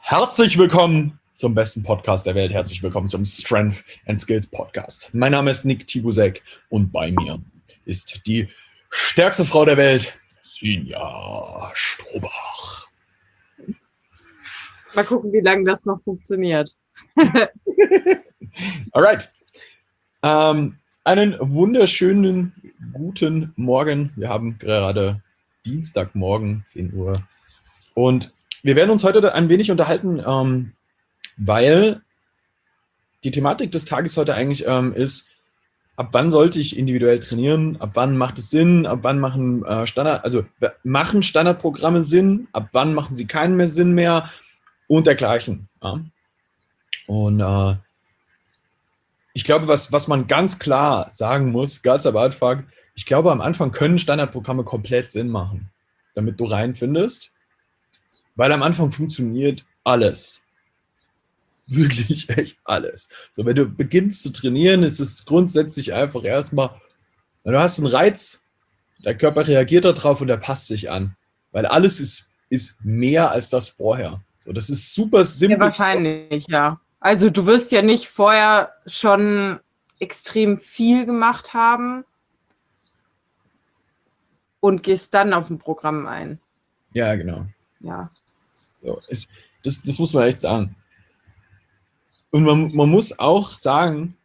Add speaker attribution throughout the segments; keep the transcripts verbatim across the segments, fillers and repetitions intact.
Speaker 1: Herzlich willkommen zum besten Podcast der Welt. Herzlich willkommen zum Strength and Skills Podcast. Mein Name ist Nick Tibusek und bei mir ist die stärkste Frau der Welt, Sinja Strobach.
Speaker 2: Mal gucken, wie lange das noch funktioniert.
Speaker 1: Alright. Ähm, einen wunderschönen guten Morgen. Wir haben gerade Dienstagmorgen, zehn Uhr. Und wir werden uns heute ein wenig unterhalten, ähm, weil die Thematik des Tages heute eigentlich ähm, ist, ab wann sollte ich individuell trainieren, ab wann macht es Sinn, ab wann machen äh, Standard, also machen Standardprogramme Sinn, ab wann machen sie keinen mehr Sinn mehr und dergleichen. Ja. Und äh, ich glaube, was, was man ganz klar sagen muss, ganz am Anfang, ich glaube, am Anfang können Standardprogramme komplett Sinn machen, damit du reinfindest. Weil am Anfang funktioniert alles. Wirklich echt alles. So, wenn du beginnst zu trainieren, ist es grundsätzlich einfach erstmal, du hast einen Reiz, der Körper reagiert darauf und der passt sich an. Weil alles ist, ist mehr als das vorher. So, das ist super simpel.
Speaker 2: Ja, wahrscheinlich, ja. Also du wirst ja nicht vorher schon extrem viel gemacht haben und gehst dann auf ein Programm ein.
Speaker 1: Ja, genau.
Speaker 2: Ja.
Speaker 1: So, ist, das, das muss man echt sagen. Und man, man muss auch sagen,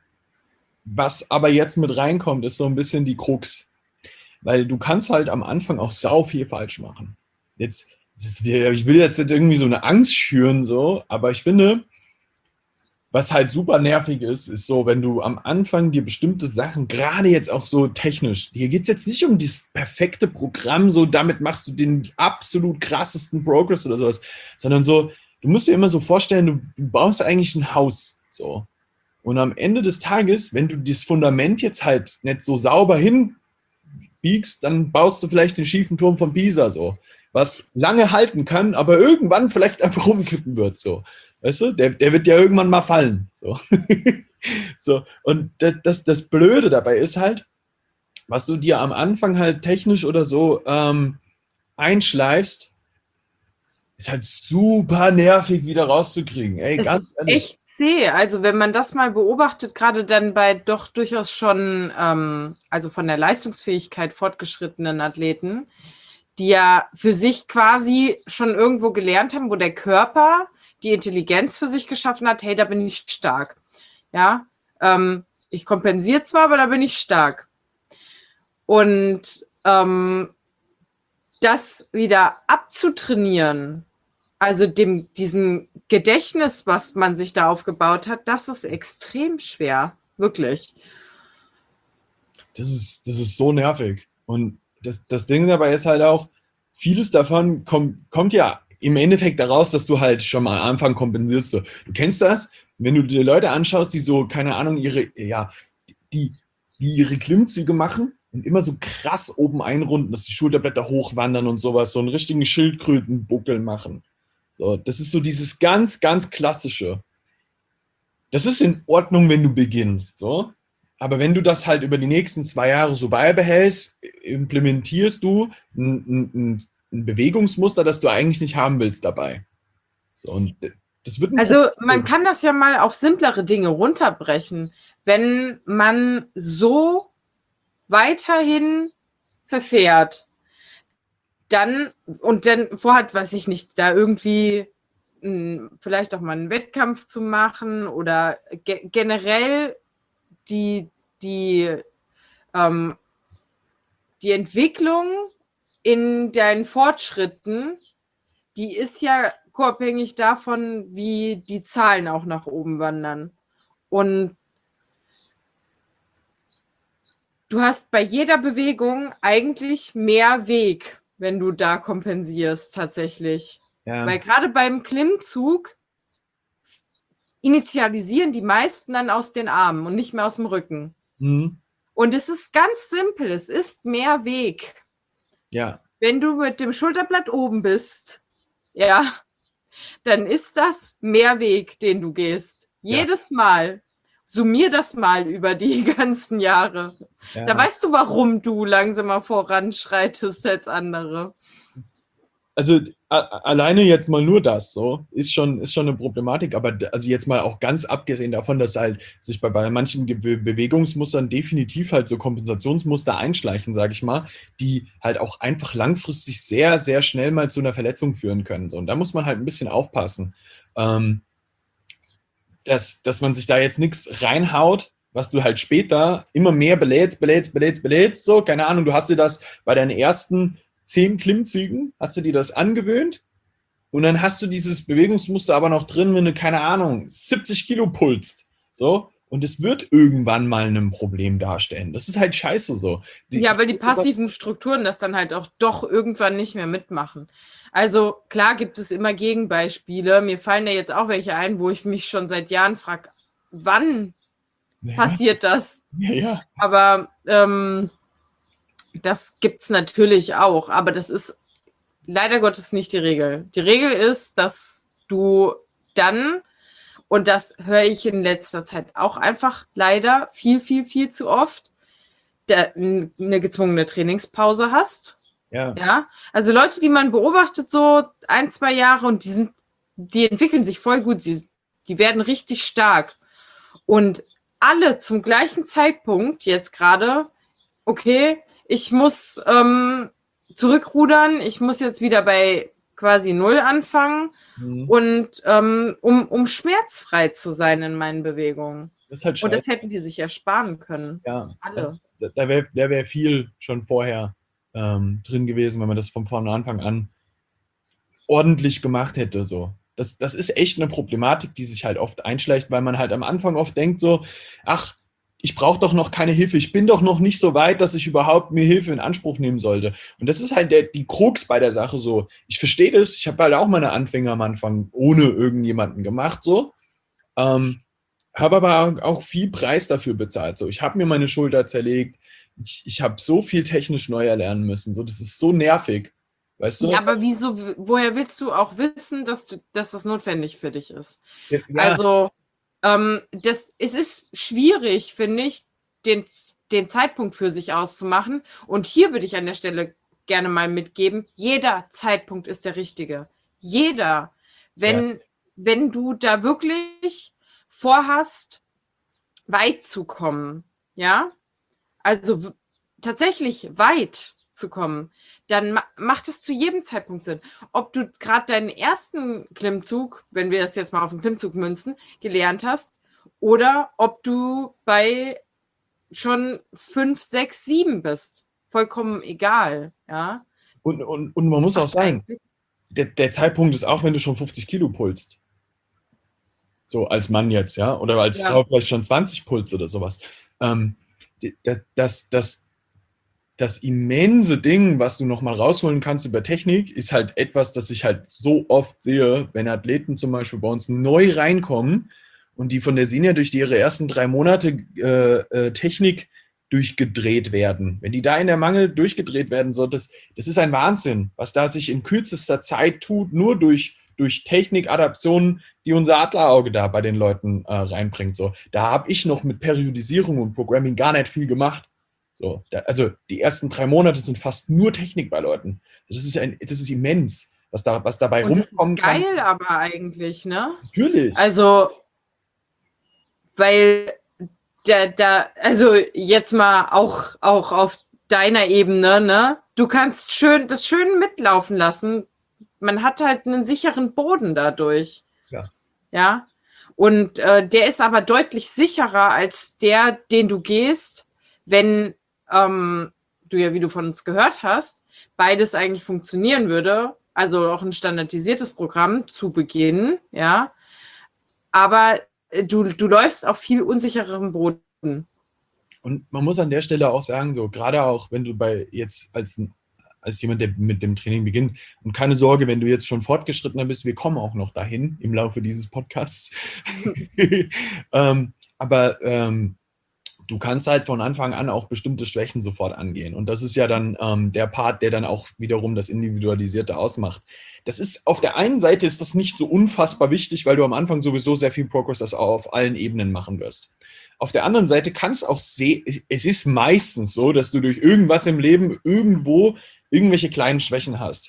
Speaker 1: was aber jetzt mit reinkommt, ist so ein bisschen die Krux. Weil du kannst halt am Anfang auch sau viel falsch machen. Jetzt, jetzt, ich will jetzt nicht irgendwie so eine Angst schüren, so, aber ich finde, was halt super nervig ist, ist so, wenn du am Anfang dir bestimmte Sachen, gerade jetzt auch so technisch, hier geht es jetzt nicht um das perfekte Programm, so damit machst du den absolut krassesten Progress oder sowas, sondern so, du musst dir immer so vorstellen, du, du baust eigentlich ein Haus, so. Und am Ende des Tages, wenn du das Fundament jetzt halt nicht so sauber hinbiegst, dann baust du vielleicht den schiefen Turm von Pisa, so. Was lange halten kann, aber irgendwann vielleicht einfach umkippen wird, so. Weißt du, der, der wird ja irgendwann mal fallen. So. So. Und das, das, das Blöde dabei ist halt, was du dir am Anfang halt technisch oder so ähm, einschleifst, ist halt super nervig wieder rauszukriegen. Ey,
Speaker 2: Es
Speaker 1: ganz
Speaker 2: ist
Speaker 1: ehrlich.
Speaker 2: echt zäh. Also wenn man das mal beobachtet, gerade dann bei doch durchaus schon, ähm, also von der Leistungsfähigkeit fortgeschrittenen Athleten, die ja für sich quasi schon irgendwo gelernt haben, wo der Körper die Intelligenz für sich geschaffen hat, hey, da bin ich stark. Ja, ähm, ich kompensiere zwar, aber da bin ich stark. Und ähm, das wieder abzutrainieren, also dem, diesem Gedächtnis, was man sich da aufgebaut hat, das ist extrem schwer, wirklich.
Speaker 1: Das ist, das ist so nervig. Und das, das Ding dabei ist halt auch, vieles davon kommt, kommt ja im Endeffekt daraus, dass du halt schon mal am Anfang kompensierst. So. Du kennst das, wenn du dir Leute anschaust, die so, keine Ahnung, ihre, ja, die, die ihre Klimmzüge machen und immer so krass oben einrunden, dass die Schulterblätter hochwandern und sowas, so einen richtigen Schildkrötenbuckel machen. So, das ist so dieses ganz, ganz klassische. Das ist in Ordnung, wenn du beginnst, so. Aber wenn du das halt über die nächsten zwei Jahre so beibehältst, implementierst du ein, ein, ein Bewegungsmuster, das du eigentlich nicht haben willst dabei. So, und das wird ein
Speaker 2: Also
Speaker 1: Problem.
Speaker 2: man kann das ja mal auf simplere Dinge runterbrechen. Wenn man so weiterhin verfährt, dann und dann vorhat, weiß ich nicht, da irgendwie mh, vielleicht auch mal einen Wettkampf zu machen oder ge generell die, die, ähm, die Entwicklung in deinen Fortschritten, die ist ja abhängig davon, wie die Zahlen auch nach oben wandern. Und du hast bei jeder Bewegung eigentlich mehr Weg, wenn du da kompensierst tatsächlich.
Speaker 1: Ja.
Speaker 2: Weil gerade beim Klimmzug initialisieren die meisten dann aus den Armen und nicht mehr aus dem Rücken.
Speaker 1: Mhm.
Speaker 2: Und es ist ganz simpel, es ist mehr Weg.
Speaker 1: Ja.
Speaker 2: Wenn du mit dem Schulterblatt oben bist, ja, dann ist das mehr Weg, den du gehst.
Speaker 1: Ja.
Speaker 2: Jedes Mal. Summier das mal über die ganzen Jahre.
Speaker 1: Ja.
Speaker 2: Da weißt du, warum du langsamer voranschreitest als andere.
Speaker 1: also a, alleine jetzt mal nur das so, ist schon, ist schon eine Problematik, aber also jetzt mal auch ganz abgesehen davon, dass halt sich bei, bei manchen Be Bewegungsmustern definitiv halt so Kompensationsmuster einschleichen, sage ich mal, die halt auch einfach langfristig sehr, sehr schnell mal zu einer Verletzung führen können. So. Und da muss man halt ein bisschen aufpassen, ähm, dass, dass man sich da jetzt nichts reinhaut, was du halt später immer mehr belädst, belädst, belädst, belädst, so, keine Ahnung, du hast dir das bei deinen ersten zehn Klimmzügen, hast du dir das angewöhnt und dann hast du dieses Bewegungsmuster aber noch drin, wenn du, keine Ahnung, siebzig Kilo pulst, so, und es wird irgendwann mal ein Problem darstellen. Das ist halt scheiße so.
Speaker 2: Die, ja, weil die passiven Strukturen das dann halt auch doch irgendwann nicht mehr mitmachen. Also klar gibt es immer Gegenbeispiele. Mir fallen ja jetzt auch welche ein, wo ich mich schon seit Jahren frage, wann ja. passiert das?
Speaker 1: Ja, ja.
Speaker 2: Aber ähm, das gibt es natürlich auch. Aber das ist leider Gottes nicht die Regel. Die Regel ist, dass du dann, und das höre ich in letzter Zeit auch einfach leider viel, viel, viel zu oft, der, eine gezwungene Trainingspause hast.
Speaker 1: Ja.
Speaker 2: Ja. Also Leute, die man beobachtet, so ein, zwei Jahre und die sind, die entwickeln sich voll gut, die, die werden richtig stark. Und alle zum gleichen Zeitpunkt jetzt gerade, okay, ich muss ähm, zurückrudern, ich muss jetzt wieder bei quasi Null anfangen. Mhm. Und ähm, um, um schmerzfrei zu sein in meinen Bewegungen.
Speaker 1: Das ist halt
Speaker 2: und das hätten die sich ersparen können.
Speaker 1: Ja,
Speaker 2: alle.
Speaker 1: Da, da wäre da wär viel schon vorher ähm, drin gewesen, wenn man das von, von Anfang an ordentlich gemacht hätte. So. Das, das ist echt eine Problematik, die sich halt oft einschleicht, weil man halt am Anfang oft denkt so, ach, ich brauche doch noch keine Hilfe, ich bin doch noch nicht so weit, dass ich überhaupt mir Hilfe in Anspruch nehmen sollte. Und das ist halt der, die Krux bei der Sache so. Ich verstehe das, ich habe halt auch meine Anfänge am Anfang ohne irgendjemanden gemacht, so. Ähm, habe aber auch viel Preis dafür bezahlt. So. Ich habe mir meine Schulter zerlegt, ich, ich habe so viel technisch neu erlernen müssen. So. Das ist so nervig. Weißt du?
Speaker 2: Ja, aber wieso, woher willst du auch wissen, dass, du, dass das notwendig für dich ist?
Speaker 1: Ja.
Speaker 2: Also Ähm, das, es ist schwierig, finde ich, den, den Zeitpunkt für sich auszumachen. Und hier würde ich an der Stelle gerne mal mitgeben, jeder Zeitpunkt ist der richtige. Jeder. Wenn, ja. wenn du da wirklich vorhast, weit zu kommen, ja, also tatsächlich weit zu kommen, dann ma- macht es zu jedem Zeitpunkt Sinn. Ob du gerade deinen ersten Klimmzug, wenn wir das jetzt mal auf den Klimmzug münzen, gelernt hast, oder ob du bei schon fünf, sechs, sieben bist. Vollkommen egal, ja.
Speaker 1: Und, und, und man muss Macht auch sagen, der, der Zeitpunkt ist auch, wenn du schon fünfzig Kilo pulst. So als Mann jetzt, ja, oder als ja. Frau vielleicht schon zwanzig pulst oder sowas. Ähm, das, das, das Das immense Ding, was du nochmal rausholen kannst über Technik, ist halt etwas, das ich halt so oft sehe, wenn Athleten zum Beispiel bei uns neu reinkommen und die von der Senior durch ihre ersten drei Monate äh, äh, Technik durchgedreht werden. Wenn die da in der Mangel durchgedreht werden, so, das, das ist ein Wahnsinn, was da sich in kürzester Zeit tut, nur durch, durch Technikadaptionen, die unser Adlerauge da bei den Leuten äh, reinbringt. So. Da habe ich noch mit Periodisierung und Programming gar nicht viel gemacht. So, da, also die ersten drei Monate sind fast nur Technik bei Leuten. Das ist, ein, das ist immens, was, da, was dabei
Speaker 2: und
Speaker 1: rumkommen
Speaker 2: das ist geil,
Speaker 1: kann.
Speaker 2: Aber eigentlich, ne?
Speaker 1: Natürlich.
Speaker 2: Also, weil da, da, also jetzt mal auch, auch auf deiner Ebene, ne? Du kannst schön das schön mitlaufen lassen. Man hat halt einen sicheren Boden dadurch.
Speaker 1: Ja.
Speaker 2: Ja. Und äh, der ist aber deutlich sicherer als der, den du gehst, wenn ähm, du ja, wie du von uns gehört hast, beides eigentlich funktionieren würde, also auch ein standardisiertes Programm zu Beginn, ja, aber du, du läufst auf viel unsichererem Boden.
Speaker 1: Und man muss an der Stelle auch sagen, so gerade auch, wenn du bei jetzt als, als jemand, der mit dem Training beginnt, und keine Sorge, wenn du jetzt schon fortgeschrittener bist, wir kommen auch noch dahin im Laufe dieses Podcasts. ähm, aber ähm, du kannst halt von Anfang an auch bestimmte Schwächen sofort angehen. Und das ist ja dann ähm, der Part, der dann auch wiederum das Individualisierte ausmacht. Das ist, auf der einen Seite ist das nicht so unfassbar wichtig, weil du am Anfang sowieso sehr viel Progress das auch auf allen Ebenen machen wirst. Auf der anderen Seite kann es auch sehen, es ist meistens so, dass du durch irgendwas im Leben irgendwo irgendwelche kleinen Schwächen hast.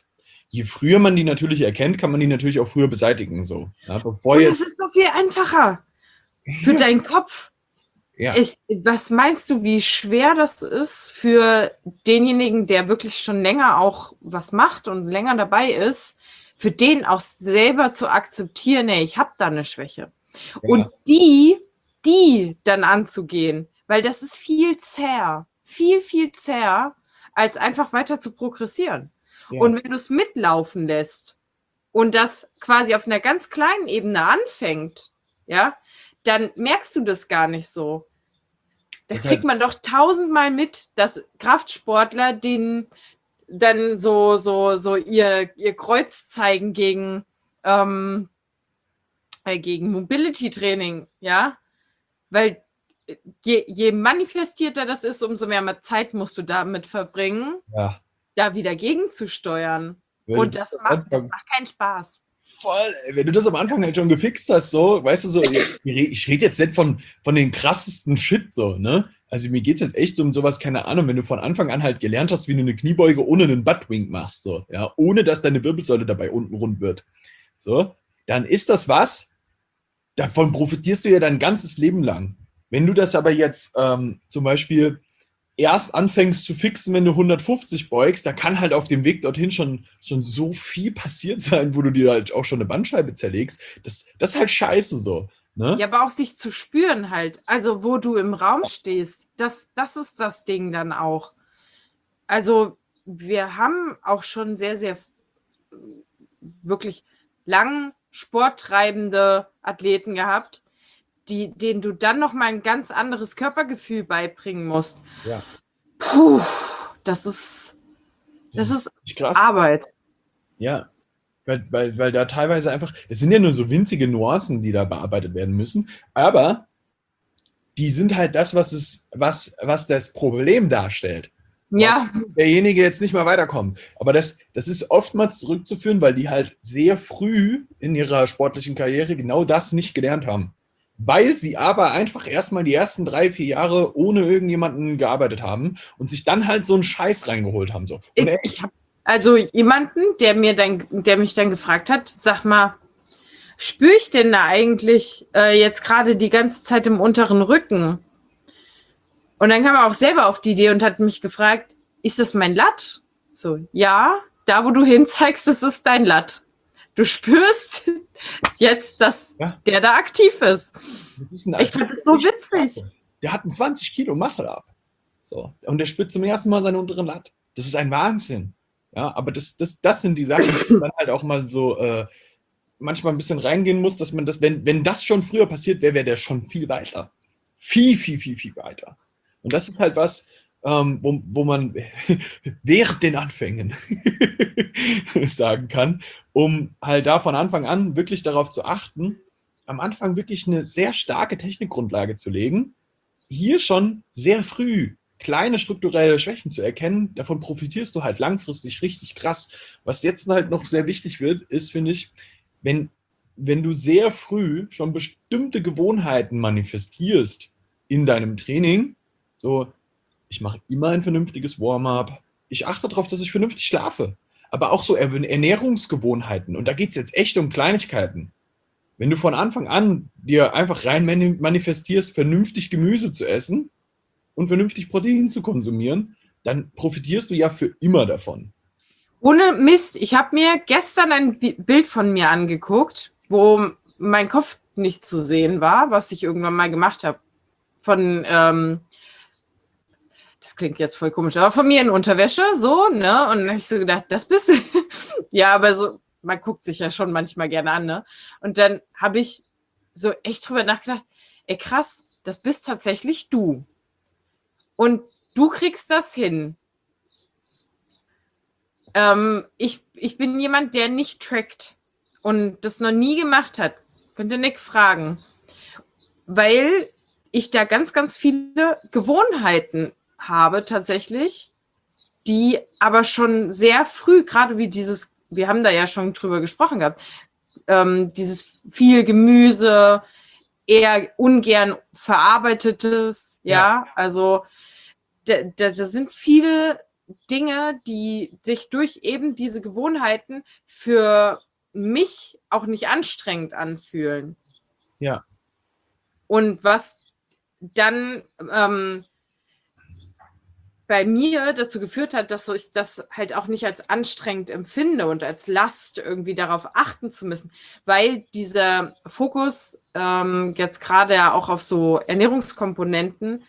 Speaker 1: je früher man die natürlich erkennt, kann man die natürlich auch früher beseitigen. So. Ja, bevor
Speaker 2: Und
Speaker 1: jetzt,
Speaker 2: es ist doch viel einfacher für
Speaker 1: ja,
Speaker 2: deinen Kopf.
Speaker 1: ja,
Speaker 2: Ich, was meinst du, wie schwer das ist für denjenigen, der wirklich schon länger auch was macht und länger dabei ist, für den auch selber zu akzeptieren, nee, ich habe da eine Schwäche. Und
Speaker 1: ja,
Speaker 2: die, die dann anzugehen, weil das ist viel zäher, viel, viel zäher, als einfach weiter zu progressieren.
Speaker 1: ja.
Speaker 2: Und wenn du es mitlaufen lässt und das quasi auf einer ganz kleinen Ebene anfängt, ja, dann merkst du das gar nicht so. Das
Speaker 1: Das
Speaker 2: kriegt
Speaker 1: halt,
Speaker 2: man doch tausendmal mit, dass Kraftsportler den dann so, so, so ihr, ihr Kreuz zeigen gegen, ähm, äh, gegen Mobility-Training, ja, weil je, je manifestierter das ist, umso mehr Zeit musst du damit verbringen,
Speaker 1: ja.
Speaker 2: da wieder gegenzusteuern.
Speaker 1: Wenn
Speaker 2: Und
Speaker 1: du
Speaker 2: das
Speaker 1: das am
Speaker 2: macht, das
Speaker 1: Anfang,
Speaker 2: macht keinen Spaß.
Speaker 1: voll, ey, wenn du das am Anfang halt schon gefixt hast, so, weißt du, so, ich, ich rede jetzt nicht von, von den krassesten Shit, so, ne? Also mir geht es jetzt echt so um sowas, keine Ahnung, wenn du von Anfang an halt gelernt hast, wie du eine Kniebeuge ohne einen Buttwink machst, so, ja, ohne dass deine Wirbelsäule dabei unten rund wird, so, dann ist das was, davon profitierst du ja dein ganzes Leben lang. Wenn du das aber jetzt ähm, zum Beispiel erst anfängst zu fixen, wenn du hundertfünfzig beugst, da kann halt auf dem Weg dorthin schon, schon so viel passiert sein, wo du dir halt auch schon eine Bandscheibe zerlegst. Das, das ist halt scheiße so. Ne?
Speaker 2: Ja, aber auch sich zu spüren halt, also wo du im Raum stehst, das, das ist das Ding dann auch. Also wir haben auch schon sehr, sehr wirklich lang sporttreibende Athleten gehabt, die, denen du dann noch mal ein ganz anderes Körpergefühl beibringen musst.
Speaker 1: Ja.
Speaker 2: Puh, das ist, das ist
Speaker 1: krass.
Speaker 2: Arbeit.
Speaker 1: Ja, weil, weil, weil da teilweise einfach, es sind ja nur so winzige Nuancen, die da bearbeitet werden müssen, aber die sind halt das, was, es, was, was das Problem darstellt.
Speaker 2: Ja,
Speaker 1: Derjenige jetzt nicht mehr weiterkommt. Aber das, das ist oftmals zurückzuführen, weil die halt sehr früh in ihrer sportlichen Karriere genau das nicht gelernt haben. Weil sie aber einfach erstmal die ersten drei, vier Jahre ohne irgendjemanden gearbeitet haben und sich dann halt so einen Scheiß reingeholt haben. So. Und
Speaker 2: ich,
Speaker 1: er,
Speaker 2: ich habe also jemanden, der mir dann, der mich dann gefragt hat, sag mal, spüre ich denn da eigentlich äh, jetzt gerade die ganze Zeit im unteren Rücken? Und dann kam er auch selber auf die Idee und hat mich gefragt, ist das mein Latt? So, ja, da wo du hinzeigst, das ist dein Latt. Du spürst jetzt, dass
Speaker 1: ja,
Speaker 2: der da aktiv ist.
Speaker 1: das ist ein
Speaker 2: Ich fand das so witzig.
Speaker 1: Der hat einen zwanzig Kilo Muscle Up. So. Und der spürt zum ersten Mal seinen unteren Latt. Das ist ein Wahnsinn. Ja, aber das, das, das sind die Sachen, die man halt auch mal so äh, manchmal ein bisschen reingehen muss, dass man das, wenn, wenn das schon früher passiert wäre, wäre der schon viel weiter. Viel, viel, viel, viel weiter. Und das ist halt was, ähm, wo, wo man während den Anfängen sagen kann, um halt da von Anfang an wirklich darauf zu achten, am Anfang wirklich eine sehr starke Technikgrundlage zu legen, hier schon sehr früh kleine strukturelle Schwächen zu erkennen, davon profitierst du halt langfristig richtig krass. Was jetzt halt noch sehr wichtig wird, ist, finde ich, wenn, wenn du sehr früh schon bestimmte Gewohnheiten manifestierst in deinem Training, so, ich mache immer ein vernünftiges Warm-up, ich achte darauf, dass ich vernünftig schlafe, aber auch so Ernährungsgewohnheiten, und da geht es jetzt echt um Kleinigkeiten. Wenn du von Anfang an dir einfach rein manifestierst, vernünftig Gemüse zu essen und vernünftig Protein zu konsumieren, dann profitierst du ja für immer davon.
Speaker 2: Ohne Mist, ich habe mir gestern ein Bild von mir angeguckt, wo mein Kopf nicht zu sehen war, was ich irgendwann mal gemacht habe. Von, ähm, das klingt jetzt voll komisch, aber von mir in Unterwäsche, so, ne? Und dann habe ich so gedacht, das bist du. Ja, aber so, man guckt sich ja schon manchmal gerne an, ne? Und dann habe ich so echt drüber nachgedacht, ey krass, das bist tatsächlich du. Und du kriegst das hin. Ähm, ich, ich bin jemand, der nicht trackt und das noch nie gemacht hat. Könnt ihr Nick fragen. Weil ich da ganz, ganz viele Gewohnheiten habe tatsächlich, die aber schon sehr früh, gerade wie dieses, wir haben da ja schon drüber gesprochen gehabt, ähm, dieses viel Gemüse, eher ungern verarbeitetes, ja, ja. Also da, da, da sind viele Dinge, die sich durch eben diese Gewohnheiten für mich auch nicht anstrengend anfühlen.
Speaker 1: Ja.
Speaker 2: Und was dann ähm, bei mir dazu geführt hat, dass ich das halt auch nicht als anstrengend empfinde und als Last irgendwie darauf achten zu müssen, weil dieser Fokus ähm, jetzt gerade ja auch auf so Ernährungskomponenten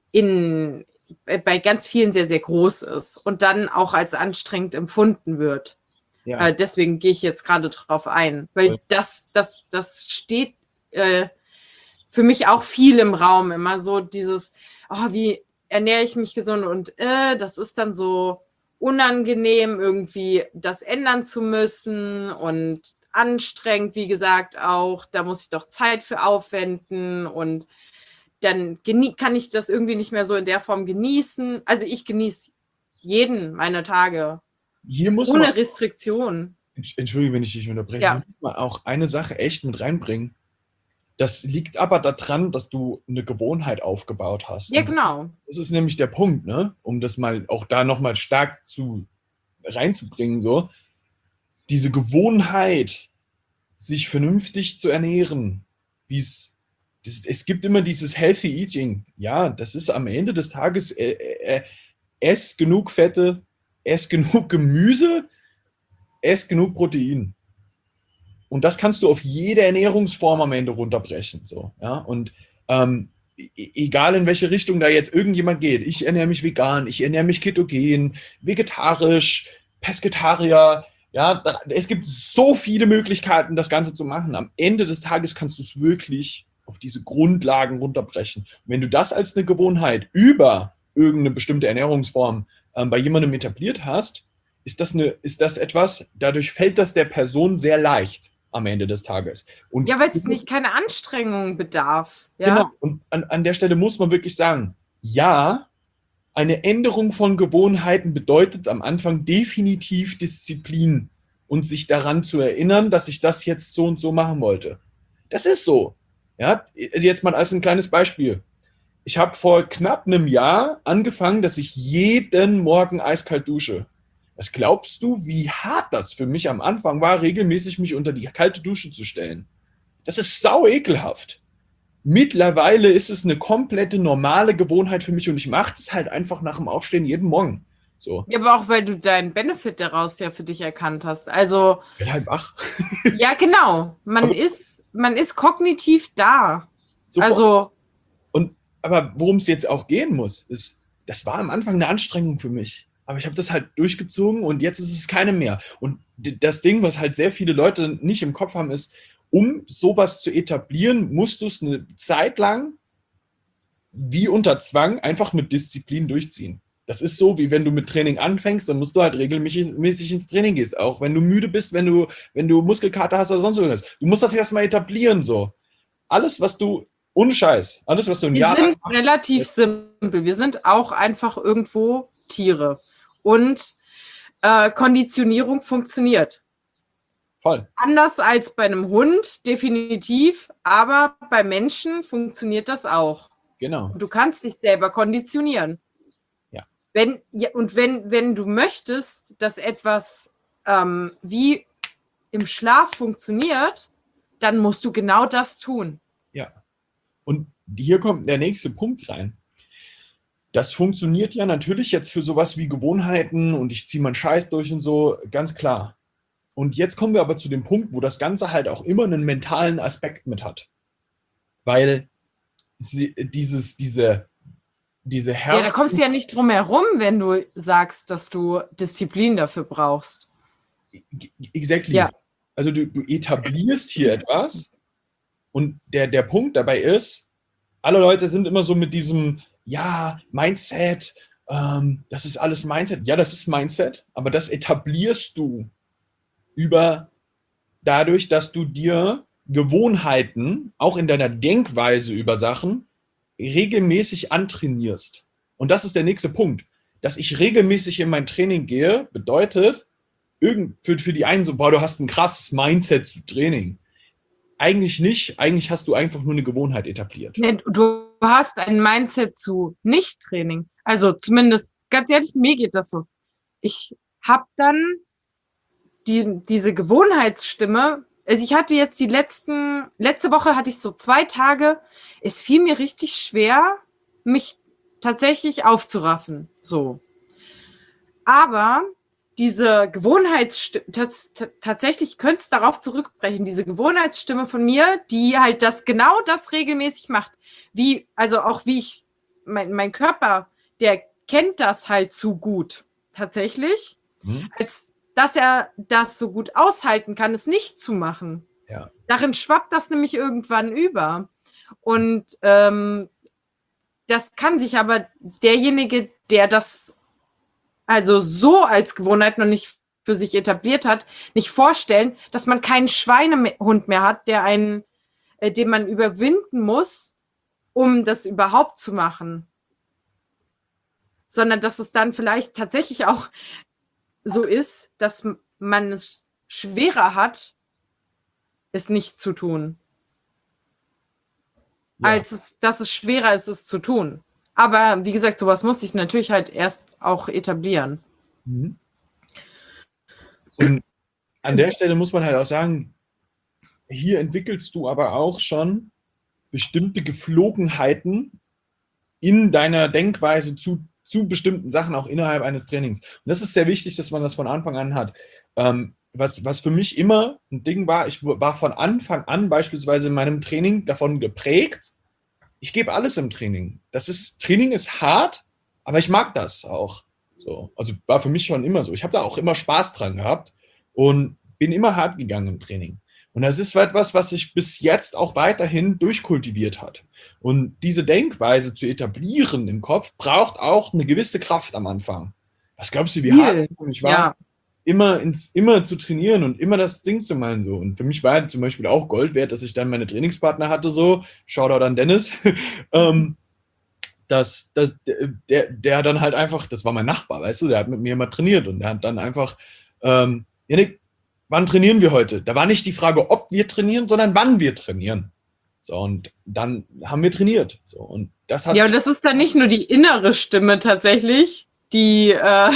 Speaker 2: in, bei ganz vielen sehr, sehr groß ist und dann auch als anstrengend empfunden wird.
Speaker 1: Ja.
Speaker 2: Äh, deswegen gehe ich jetzt gerade drauf ein, weil das, das, das steht äh, für mich auch viel im Raum, immer so dieses, oh, wie ernähre ich mich gesund und äh, das ist dann so unangenehm, irgendwie das ändern zu müssen und anstrengend, wie gesagt, auch, da muss ich doch Zeit für aufwenden und dann kann ich das irgendwie nicht mehr so in der Form genießen. Also ich genieße jeden meiner Tage
Speaker 1: Hier muss
Speaker 2: ohne
Speaker 1: man,
Speaker 2: Restriktion.
Speaker 1: Entschuldige, wenn ich dich unterbreche,
Speaker 2: Ja.
Speaker 1: hier muss man auch eine Sache echt mit reinbringen. Das liegt aber daran, dass du eine Gewohnheit aufgebaut hast.
Speaker 2: Ja,
Speaker 1: Und
Speaker 2: genau.
Speaker 1: das ist nämlich der Punkt, ne? Um das mal auch da nochmal stark zu reinzubringen, so. Diese Gewohnheit, sich vernünftig zu ernähren, wie es, das, es gibt immer dieses Healthy Eating. Ja, das ist am Ende des Tages, äh, äh, ess genug Fette, ess genug Gemüse, ess genug Protein. Und das kannst du auf jede Ernährungsform am Ende runterbrechen. So, ja? Und ähm, egal in welche Richtung da jetzt irgendjemand geht, ich ernähre mich vegan, ich ernähre mich ketogen, vegetarisch, Pesketarier, ja, es gibt so viele Möglichkeiten, das Ganze zu machen. Am Ende des Tages kannst du es wirklich auf diese Grundlagen runterbrechen. Und wenn du das als eine Gewohnheit über irgendeine bestimmte Ernährungsform ähm, bei jemandem etabliert hast, ist das, eine, ist das etwas, dadurch fällt das der Person sehr leicht am Ende des Tages. Und
Speaker 2: ja, weil es nicht keine Anstrengung bedarf. Ja?
Speaker 1: Genau, und an, an der Stelle muss man wirklich sagen, ja, eine Änderung von Gewohnheiten bedeutet am Anfang definitiv Disziplin und sich daran zu erinnern, dass ich das jetzt so und so machen wollte. Das ist so. Ja, jetzt mal als ein kleines Beispiel. Ich habe vor knapp einem Jahr angefangen, dass ich jeden Morgen eiskalt dusche. Was glaubst du, wie hart das für mich am Anfang war, regelmäßig mich unter die kalte Dusche zu stellen? Das ist sau ekelhaft. Mittlerweile ist es eine komplette normale Gewohnheit für mich und ich mache das halt einfach nach dem Aufstehen jeden Morgen. So.
Speaker 2: Ja, aber auch weil du deinen Benefit daraus ja für dich erkannt hast. Also.
Speaker 1: Ich bin halt wach.
Speaker 2: Ja, genau. Man aber ist, man ist kognitiv da. Sofort. Also.
Speaker 1: Und, aber worum es jetzt auch gehen muss, ist, das war am Anfang eine Anstrengung für mich. Aber ich habe das halt durchgezogen und jetzt ist es keine mehr. Und das Ding, was halt sehr viele Leute nicht im Kopf haben, ist, um sowas zu etablieren, musst du es eine Zeit lang, wie unter Zwang, einfach mit Disziplin durchziehen. Das ist so, wie wenn du mit Training anfängst, dann musst du halt regelmäßig ins Training gehen. Auch wenn du müde bist, wenn du, wenn du Muskelkater hast oder sonst irgendwas. Du musst das erstmal etablieren, so. Alles, was du, ohne Scheiß, alles, was du ein Jahr lang
Speaker 2: machst. Wir sind relativ simpel. Wir sind auch einfach irgendwo Tiere. Und äh, Konditionierung funktioniert.
Speaker 1: Voll.
Speaker 2: Anders als bei einem Hund, definitiv, aber bei Menschen funktioniert das auch.
Speaker 1: Genau.
Speaker 2: Du kannst dich selber konditionieren.
Speaker 1: Ja.
Speaker 2: Wenn, ja und wenn, wenn du möchtest, dass etwas ähm, wie im Schlaf funktioniert, dann musst du genau das tun.
Speaker 1: Ja. Und hier kommt der nächste Punkt rein. Das funktioniert ja natürlich jetzt für sowas wie Gewohnheiten und ich ziehe meinen Scheiß durch und so, ganz klar. Und jetzt kommen wir aber zu dem Punkt, wo das Ganze halt auch immer einen mentalen Aspekt mit hat. Weil sie, dieses, diese, diese Her-
Speaker 2: Ja, da kommst du ja nicht drum herum, wenn du sagst, dass du Disziplin dafür brauchst.
Speaker 1: Exactly.
Speaker 2: Ja.
Speaker 1: Also du, du etablierst hier etwas und der, der Punkt dabei ist, alle Leute sind immer so mit diesem, ja, Mindset, ähm, das ist alles Mindset. Ja, das ist Mindset, aber das etablierst du über dadurch, dass du dir Gewohnheiten, auch in deiner Denkweise über Sachen, regelmäßig antrainierst. Und das ist der nächste Punkt. Dass ich regelmäßig in mein Training gehe, bedeutet, irgend, für, für die einen so, boah, du hast ein krasses Mindset zu Training. Eigentlich nicht. Eigentlich hast du einfach nur eine Gewohnheit etabliert.
Speaker 2: Nee, du hast ein Mindset zu Nicht-Training. Also zumindest ganz ehrlich, mir geht das so. Ich habe dann die, diese Gewohnheitsstimme, also ich hatte jetzt die letzten, letzte Woche hatte ich so zwei Tage, es fiel mir richtig schwer, mich tatsächlich aufzuraffen, so. Aber diese Gewohnheitsstimme, tatsächlich könnte es darauf zurückbrechen, diese Gewohnheitsstimme von mir, die halt das genau das regelmäßig macht. Wie, also auch wie ich, mein, mein Körper, der kennt das halt zu gut, tatsächlich, hm. als dass er das so gut aushalten kann, es nicht zu machen.
Speaker 1: Ja.
Speaker 2: Darin schwappt das nämlich irgendwann über. Und ähm, das kann sich aber derjenige, der das also so als Gewohnheit noch nicht für sich etabliert hat, nicht vorstellen, dass man keinen Schweinehund mehr hat, der einen, äh, den man überwinden muss, um das überhaupt zu machen. Sondern dass es dann vielleicht tatsächlich auch so ist, dass man es schwerer hat, es nicht zu tun. Ja. Als es, dass es schwerer ist, es zu tun. Aber wie gesagt, sowas muss ich natürlich halt erst auch etablieren.
Speaker 1: Und an der Stelle muss man halt auch sagen, hier entwickelst du aber auch schon bestimmte Geflogenheiten in deiner Denkweise zu, zu bestimmten Sachen, auch innerhalb eines Trainings. Und das ist sehr wichtig, dass man das von Anfang an hat. Ähm, was, was für mich immer ein Ding war, ich war von Anfang an beispielsweise in meinem Training davon geprägt, ich gebe alles im Training. Das ist, Training ist hart, aber ich mag das auch. So, also war für mich schon immer so. Ich habe da auch immer Spaß dran gehabt und bin immer hart gegangen im Training. Und das ist etwas, was sich bis jetzt auch weiterhin durchkultiviert hat. Und diese Denkweise zu etablieren im Kopf braucht auch eine gewisse Kraft am Anfang. Was glaubst du, wie hart es für mich war? Ja. Immer, ins, immer zu trainieren und immer das Ding zu meinen. So. Und für mich war zum Beispiel auch Gold wert, dass ich dann meine Trainingspartner hatte, so, Shoutout an Dennis, ähm, dass, dass der, der dann halt einfach, das war mein Nachbar, weißt du, der hat mit mir immer trainiert und der hat dann einfach, ähm, Janik, wann trainieren wir heute? Da war nicht die Frage, ob wir trainieren, sondern wann wir trainieren. So, und dann haben wir trainiert. So, und das hat
Speaker 2: ja, und das ist dann nicht nur die innere Stimme tatsächlich, die äh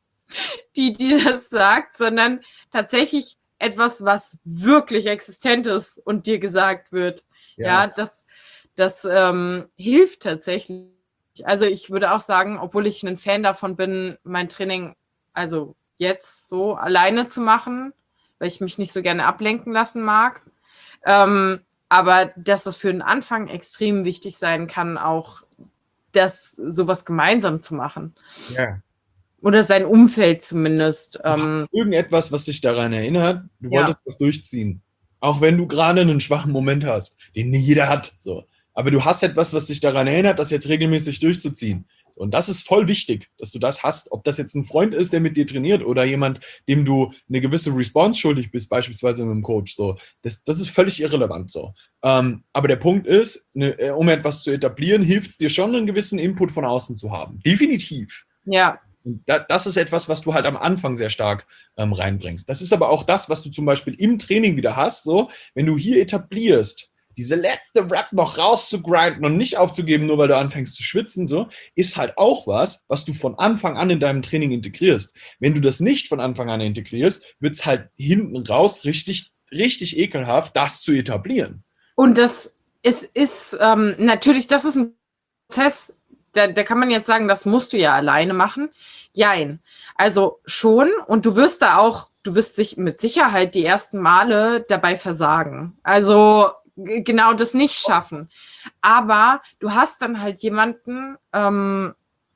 Speaker 2: die dir das sagt, sondern tatsächlich etwas, was wirklich existent ist und dir gesagt wird. Ja, ja das, das ähm, hilft tatsächlich. Also ich würde auch sagen, obwohl ich ein Fan davon bin, mein Training, also jetzt so alleine zu machen, weil ich mich nicht so gerne ablenken lassen mag. Ähm, aber dass es für den Anfang extrem wichtig sein kann, auch das sowas gemeinsam zu machen.
Speaker 1: Ja.
Speaker 2: Oder sein Umfeld zumindest. Ähm,
Speaker 1: Irgendetwas, was dich daran erinnert, du wolltest ja. das durchziehen. Auch wenn du gerade einen schwachen Moment hast, den nicht jeder hat. So. Aber du hast etwas, was dich daran erinnert, das jetzt regelmäßig durchzuziehen. Und das ist voll wichtig, dass du das hast. Ob das jetzt ein Freund ist, der mit dir trainiert oder jemand, dem du eine gewisse Response schuldig bist, beispielsweise mit einem Coach. So. Das, das ist völlig irrelevant. So. Ähm, aber der Punkt ist, ne, um etwas zu etablieren, hilft es dir schon, einen gewissen Input von außen zu haben. Definitiv.
Speaker 2: Ja.
Speaker 1: Und das ist etwas, was du halt am Anfang sehr stark ähm, reinbringst. Das ist aber auch das, was du zum Beispiel im Training wieder hast. So, wenn du hier etablierst, diese letzte Rap noch rauszugrinden und nicht aufzugeben, nur weil du anfängst zu schwitzen, so, ist halt auch was, was du von Anfang an in deinem Training integrierst. Wenn du das nicht von Anfang an integrierst, wird es halt hinten raus richtig, richtig ekelhaft, das zu etablieren.
Speaker 2: Und das ist, ist ähm, natürlich, das ist ein Prozess. Da, da kann man jetzt sagen, das musst du ja alleine machen. Jein. Also schon. Und du wirst da auch, du wirst sich mit Sicherheit die ersten Male dabei versagen. Also g- genau das nicht schaffen. Aber du hast dann halt jemanden ähm,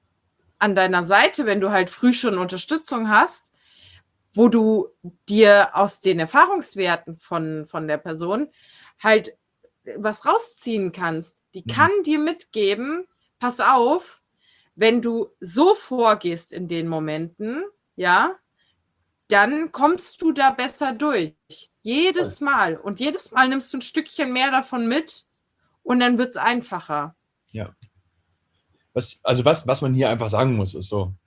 Speaker 2: an deiner Seite, wenn du halt früh schon Unterstützung hast, wo du dir aus den Erfahrungswerten von, von der Person halt was rausziehen kannst. Die kann dir mitgeben, pass auf, wenn du so vorgehst in den Momenten, ja, dann kommst du da besser durch. Jedes Mal. Und jedes Mal nimmst du ein Stückchen mehr davon mit und dann wird es einfacher.
Speaker 1: Ja. Was, also was, was man hier einfach sagen muss, ist so,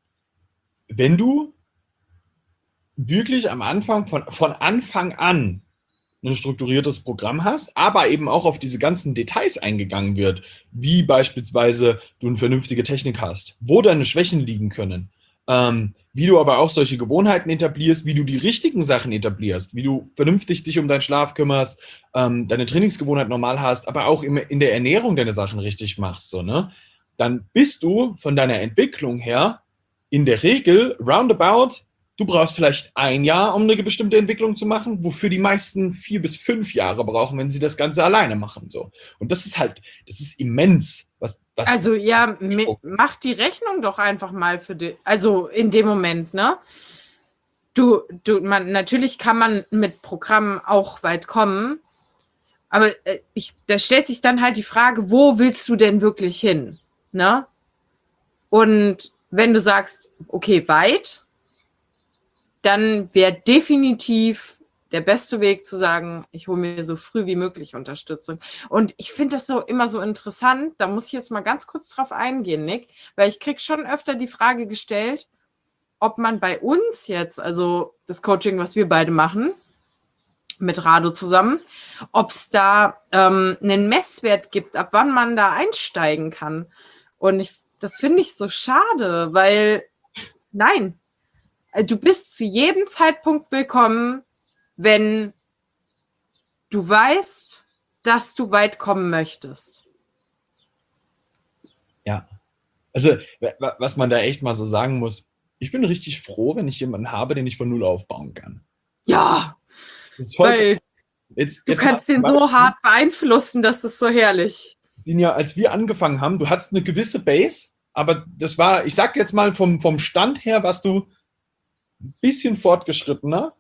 Speaker 1: wenn du wirklich am Anfang, von, von Anfang an ein strukturiertes Programm hast, aber eben auch auf diese ganzen Details eingegangen wird, wie beispielsweise du eine vernünftige Technik hast, wo deine Schwächen liegen können, ähm, wie du aber auch solche Gewohnheiten etablierst, wie du die richtigen Sachen etablierst, wie du vernünftig dich um deinen Schlaf kümmerst, ähm, deine Trainingsgewohnheit normal hast, aber auch im, in der Ernährung deine Sachen richtig machst, so, ne? Dann bist du von deiner Entwicklung her in der Regel roundabout. Du brauchst vielleicht ein Jahr, um eine bestimmte Entwicklung zu machen, wofür die meisten vier bis fünf Jahre brauchen, wenn sie das Ganze alleine machen. So. Und das ist halt, das ist immens. Was, was
Speaker 2: also ja, mach die Rechnung doch einfach mal für die, also in dem Moment, ne? Du, du, man, natürlich kann man mit Programmen auch weit kommen, aber äh, ich, da stellt sich dann halt die Frage, wo willst du denn wirklich hin, ne? Und wenn du sagst, okay, weit, dann wäre definitiv der beste Weg zu sagen, ich hole mir so früh wie möglich Unterstützung. Und ich finde das so immer so interessant, da muss ich jetzt mal ganz kurz drauf eingehen, Nick, weil ich kriege schon öfter die Frage gestellt, ob man bei uns jetzt, also das Coaching, was wir beide machen, mit Rado zusammen, ob es da ähm, einen Messwert gibt, ab wann man da einsteigen kann. Und ich, das finde ich so schade, weil nein, du bist zu jedem Zeitpunkt willkommen, wenn du weißt, dass du weit kommen möchtest.
Speaker 1: Ja, also was man da echt mal so sagen muss, ich bin richtig froh, wenn ich jemanden habe, den ich von Null aufbauen kann.
Speaker 2: Ja,
Speaker 1: das ist voll,
Speaker 2: weil jetzt, du jetzt kannst den so hart beeinflussen, das ist so herrlich.
Speaker 1: Sinja, als wir angefangen haben, du hattest eine gewisse Base, aber das war, ich sag jetzt mal vom, vom Stand her, warst du ein bisschen fortgeschrittener,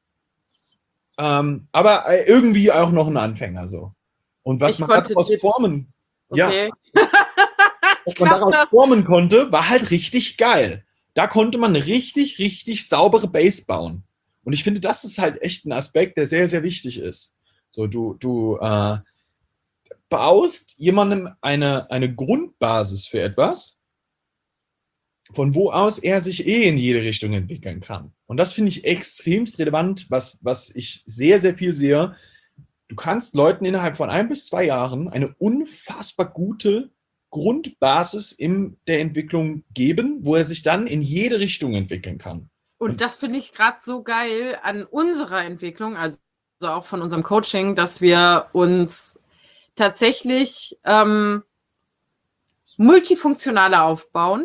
Speaker 1: ähm, aber irgendwie auch noch ein Anfänger so. Und was
Speaker 2: ich
Speaker 1: man daraus formen,
Speaker 2: okay.
Speaker 1: ja, was man daraus das. formen konnte, war halt richtig geil. Da konnte man eine richtig, richtig saubere Base bauen. Und ich finde, das ist halt echt ein Aspekt, der sehr, sehr wichtig ist. So, du, du äh, baust jemandem eine, eine Grundbasis für etwas, von wo aus er sich eh in jede Richtung entwickeln kann. Und das finde ich extremst relevant, was, was ich sehr, sehr viel sehe. Du kannst Leuten innerhalb von ein bis zwei Jahren eine unfassbar gute Grundbasis in der Entwicklung geben, wo er sich dann in jede Richtung entwickeln kann.
Speaker 2: Und, Und das finde ich gerade so geil an unserer Entwicklung, also auch von unserem Coaching, dass wir uns tatsächlich ähm, multifunktionaler aufbauen.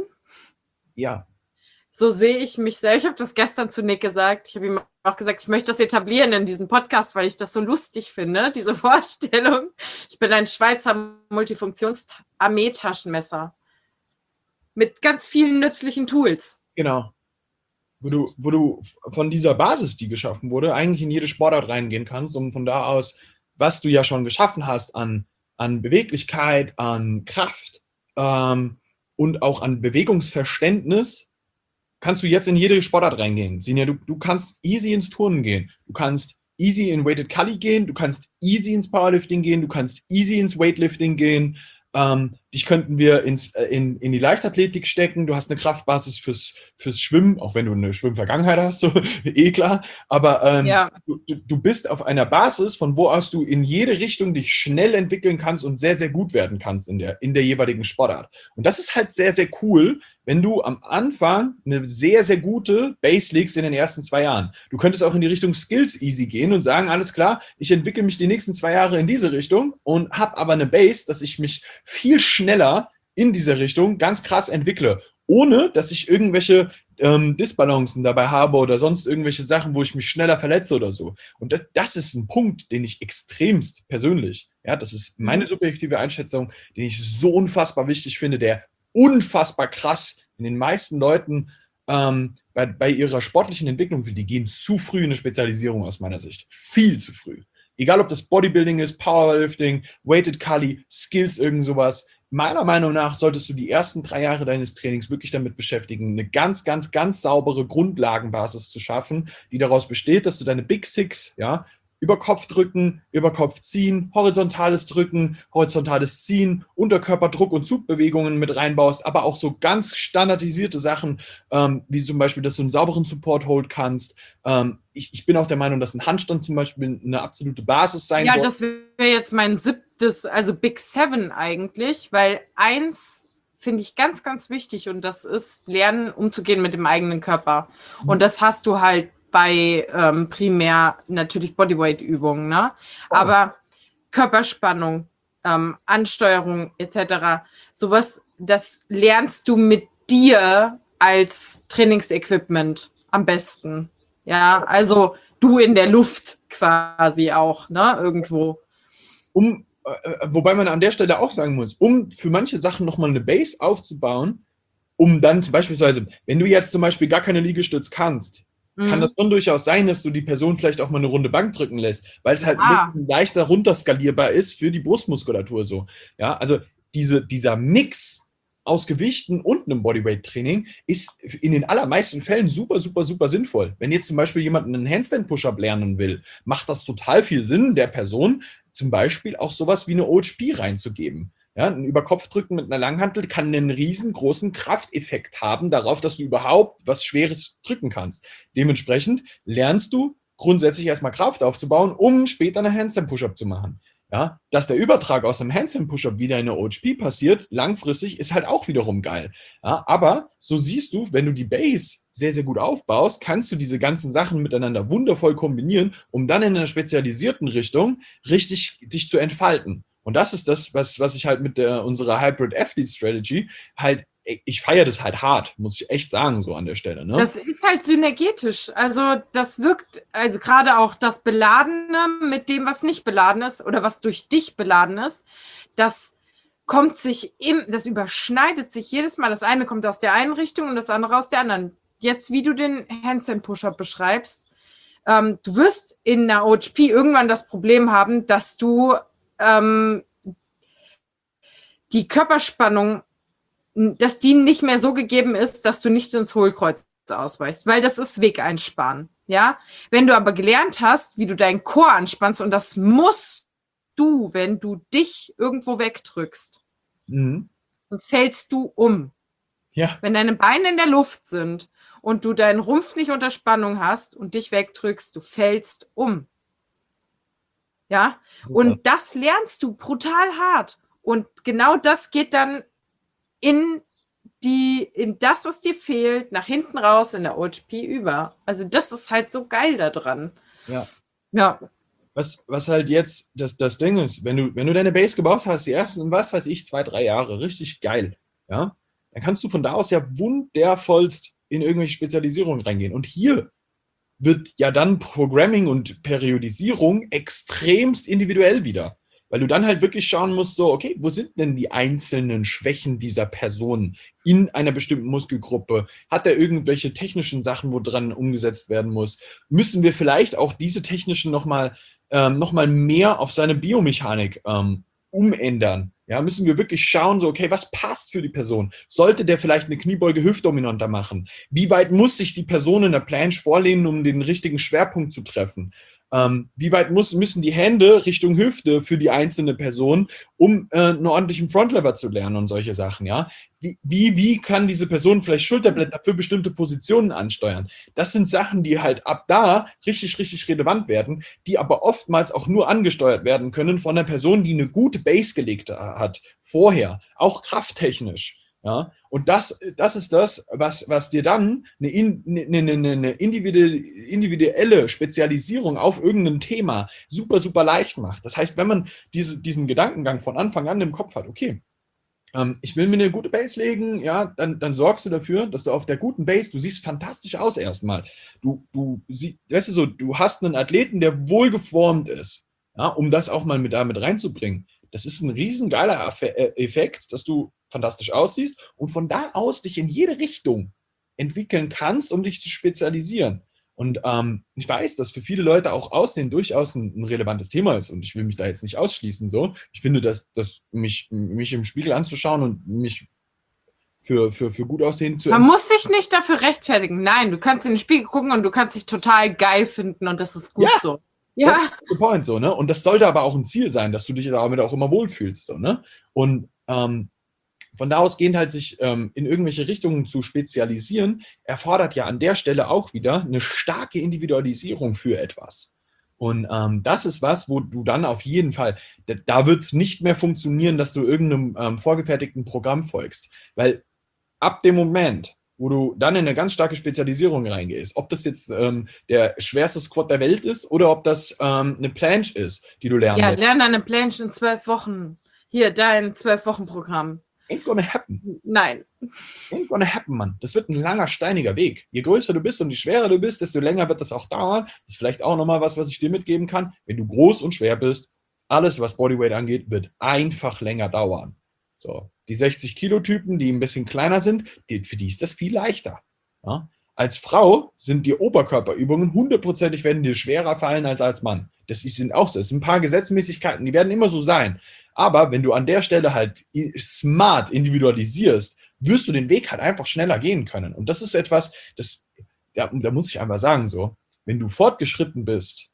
Speaker 1: Ja.
Speaker 2: So sehe ich mich selbst. Ich habe das gestern zu Nick gesagt. Ich habe ihm auch gesagt, ich möchte das etablieren in diesem Podcast, weil ich das so lustig finde, diese Vorstellung. Ich bin ein Schweizer Multifunktions-Armee-Taschenmesser mit ganz vielen nützlichen Tools.
Speaker 1: Genau. Wo du, wo du von dieser Basis, die geschaffen wurde, eigentlich in jede Sportart reingehen kannst, um von da aus, was du ja schon geschaffen hast an, an Beweglichkeit, an Kraft, ähm, und auch an Bewegungsverständnis, kannst du jetzt in jede Sportart reingehen. Sinja, du, du kannst easy ins Turnen gehen, du kannst easy in Weighted Cully gehen, du kannst easy ins Powerlifting gehen, du kannst easy ins Weightlifting gehen, ähm, dich könnten wir ins, äh, in, in die Leichtathletik stecken, du hast eine Kraftbasis fürs, fürs Schwimmen, auch wenn du eine Schwimmvergangenheit hast, so, eh klar, aber ähm,
Speaker 2: ja.
Speaker 1: du, du bist auf einer Basis, von wo aus du in jede Richtung dich schnell entwickeln kannst und sehr, sehr gut werden kannst in der, in der jeweiligen Sportart. Und das ist halt sehr, sehr cool, wenn du am Anfang eine sehr, sehr gute Base legst in den ersten zwei Jahren. Du könntest auch in die Richtung Skills easy gehen und sagen, alles klar, ich entwickle mich die nächsten zwei Jahre in diese Richtung und habe aber eine Base, dass ich mich viel schneller in dieser Richtung ganz krass entwickle, ohne dass ich irgendwelche ähm, Disbalancen dabei habe oder sonst irgendwelche Sachen, wo ich mich schneller verletze oder so. Und das, das ist ein Punkt, den ich extremst persönlich, ja, das ist meine subjektive Einschätzung, den ich so unfassbar wichtig finde, der unfassbar krass in den meisten Leuten ähm, bei, bei ihrer sportlichen Entwicklung, die gehen zu früh in eine Spezialisierung aus meiner Sicht. Viel zu früh. Egal, ob das Bodybuilding ist, Powerlifting, Weighted Cully, Skills, irgend sowas. Meiner Meinung nach solltest du die ersten drei Jahre deines Trainings wirklich damit beschäftigen, eine ganz, ganz, ganz saubere Grundlagenbasis zu schaffen, die daraus besteht, dass du deine Big Six, ja, über Kopf drücken, über Kopf ziehen, horizontales Drücken, horizontales Ziehen, Unterkörperdruck und Zugbewegungen mit reinbaust, aber auch so ganz standardisierte Sachen, ähm, wie zum Beispiel, dass du einen sauberen Support Hold kannst. Ähm, ich, ich bin auch der Meinung, dass ein Handstand zum Beispiel eine absolute Basis sein
Speaker 2: Ja,
Speaker 1: soll.
Speaker 2: das wäre jetzt mein siebtes, also Big Seven eigentlich, weil eins finde ich ganz, ganz wichtig und das ist lernen, umzugehen mit dem eigenen Körper. Und das hast du halt bei ähm, primär natürlich Bodyweight-Übungen, ne?
Speaker 1: Oh.
Speaker 2: Aber Körperspannung, ähm, Ansteuerung et cetera, sowas, das lernst du mit dir als Trainingsequipment am besten. Ja, also du in der Luft quasi auch, ne, irgendwo.
Speaker 1: Um, äh, wobei man an der Stelle auch sagen muss, um für manche Sachen nochmal eine Base aufzubauen, um dann zum Beispiel, wenn du jetzt zum Beispiel gar keine Liegestütz kannst, mhm. kann das schon durchaus sein, dass du die Person vielleicht auch mal eine Runde Bank drücken lässt, weil es halt ah. ein bisschen leichter runterskalierbar ist für die Brustmuskulatur so. Ja, also diese, dieser Mix aus Gewichten und einem Bodyweight-Training ist in den allermeisten Fällen super, super, super sinnvoll. Wenn jetzt zum Beispiel jemand einen Handstand-Push-Up lernen will, macht das total viel Sinn, der Person zum Beispiel auch sowas wie eine O H P reinzugeben. Ja, ein Überkopfdrücken mit einer Langhantel kann einen riesengroßen Krafteffekt haben darauf, dass du überhaupt was Schweres drücken kannst. Dementsprechend lernst du grundsätzlich erstmal Kraft aufzubauen, um später eine Handstand-Push-Up zu machen. Ja, dass der Übertrag aus dem Handstand-Push-Up wieder in eine O H P passiert, langfristig, ist halt auch wiederum geil. Ja, aber so siehst du, wenn du die Base sehr, sehr gut aufbaust, kannst du diese ganzen Sachen miteinander wundervoll kombinieren, um dann in einer spezialisierten Richtung richtig dich zu entfalten. Und das ist das, was, was ich halt mit der, unserer Hybrid Athlete Strategy halt, ich feiere das halt hart, muss ich echt sagen, so an der Stelle. Ne?
Speaker 2: Das ist halt synergetisch. Also das wirkt, also gerade auch das Beladene mit dem, was nicht beladen ist oder was durch dich beladen ist, das kommt sich im, das überschneidet sich jedes Mal. Das eine kommt aus der einen Richtung und das andere aus der anderen. Jetzt, wie du den Handstand-Push-Up beschreibst, ähm, du wirst in einer O H P irgendwann das Problem haben, dass du ähm, die Körperspannung, dass die nicht mehr so gegeben ist, dass du nicht ins Hohlkreuz ausweichst, weil das ist Wegeinsparen, ja. Wenn du aber gelernt hast, wie du deinen Core anspannst, und das musst du, wenn du dich irgendwo wegdrückst, mhm. sonst fällst du um.
Speaker 1: Ja.
Speaker 2: Wenn deine Beine in der Luft sind und du deinen Rumpf nicht unter Spannung hast und dich wegdrückst, du fällst um. Ja, und das lernst du brutal hart. Und genau das geht dann in die, in das, was dir fehlt, nach hinten raus in der O H P über. Also das ist halt so geil da dran.
Speaker 1: Ja.
Speaker 2: Ja.
Speaker 1: Was, was halt jetzt das, das Ding ist, wenn du, wenn du deine Base gebaut hast, die ersten, was weiß ich, zwei, drei Jahre, richtig geil, ja, dann kannst du von da aus ja wundervollst in irgendwelche Spezialisierungen reingehen. Und hier wird ja dann Programming und Periodisierung extremst individuell wieder. Weil du dann halt wirklich schauen musst, so, okay, wo sind denn die einzelnen Schwächen dieser Person in einer bestimmten Muskelgruppe? Hat er irgendwelche technischen Sachen, wo dran umgesetzt werden muss? Müssen wir vielleicht auch diese technischen nochmal ähm, noch mal mehr auf seine Biomechanik ähm, umändern? Ja, müssen wir wirklich schauen, so, okay, was passt für die Person? Sollte der vielleicht eine Kniebeuge hüftdominanter machen? Wie weit muss sich die Person in der Planche vorlehnen, um den richtigen Schwerpunkt zu treffen? Ähm, wie weit muss, müssen die Hände Richtung Hüfte für die einzelne Person, um äh, einen ordentlichen Frontlever zu lernen und solche Sachen, ja? Wie, wie, wie kann diese Person vielleicht Schulterblätter für bestimmte Positionen ansteuern? Das sind Sachen, die halt ab da richtig, richtig relevant werden, die aber oftmals auch nur angesteuert werden können von einer Person, die eine gute Base gelegt hat, vorher, auch krafttechnisch. Ja, und das, das ist das, was, was dir dann eine, eine, eine, eine individuelle Spezialisierung auf irgendein Thema super, super leicht macht. Das heißt, wenn man diese, diesen Gedankengang von Anfang an im Kopf hat, okay, ähm, ich will mir eine gute Base legen, ja, dann, dann sorgst du dafür, dass du auf der guten Base, du siehst fantastisch aus erstmal. Du, du, sie, weißt du so, du hast einen Athleten, der wohlgeformt ist, ja, um das auch mal mit damit reinzubringen. Das ist ein riesengeiler Effekt, dass du fantastisch aussiehst und von da aus dich in jede Richtung entwickeln kannst, um dich zu spezialisieren. Und ähm, ich weiß, dass für viele Leute auch Aussehen durchaus ein, ein relevantes Thema ist und ich will mich da jetzt nicht ausschließen. So. Ich finde, dass, dass mich, mich im Spiegel anzuschauen und mich für, für, für gut aussehen zu
Speaker 2: Man muss sich nicht dafür rechtfertigen. Nein, du kannst in den Spiegel gucken und du kannst dich total geil finden und das ist gut
Speaker 1: ja.
Speaker 2: so. Ja.
Speaker 1: That's the point, so, ne? Und das sollte aber auch ein Ziel sein, dass du dich damit auch immer wohlfühlst, so, ne? Und ähm, von da ausgehend halt sich ähm, in irgendwelche Richtungen zu spezialisieren, erfordert ja an der Stelle auch wieder eine starke Individualisierung für etwas. Und ähm, das ist was, wo du dann auf jeden Fall, da, da wird es nicht mehr funktionieren, dass du irgendeinem ähm, vorgefertigten Programm folgst. Weil ab dem Moment, wo du dann in eine ganz starke Spezialisierung reingehst, ob das jetzt ähm, der schwerste Squat der Welt ist oder ob das ähm, eine Planche ist, die du lernen
Speaker 2: Ja,
Speaker 1: willst.
Speaker 2: lern deine Planche in zwölf Wochen. Hier, dein zwölf-Wochen-Programm.
Speaker 1: Ain't gonna happen.
Speaker 2: Nein.
Speaker 1: Ain't gonna happen, Mann. Das wird ein langer, steiniger Weg. Je größer du bist und je schwerer du bist, desto länger wird das auch dauern. Das ist vielleicht auch nochmal was, was ich dir mitgeben kann. Wenn du groß und schwer bist, alles, was Bodyweight angeht, wird einfach länger dauern. So, die sechzig-Kilo-Typen, die ein bisschen kleiner sind, die, für die ist das viel leichter. Ja? Als Frau sind die Oberkörperübungen hundertprozentig werden dir schwerer fallen als als Mann. Das sind auch so. Das sind ein paar Gesetzmäßigkeiten, die werden immer so sein. Aber wenn du an der Stelle halt smart individualisierst, wirst du den Weg halt einfach schneller gehen können. Und das ist etwas, das, ja, da muss ich einfach sagen, so, wenn du fortgeschritten bist,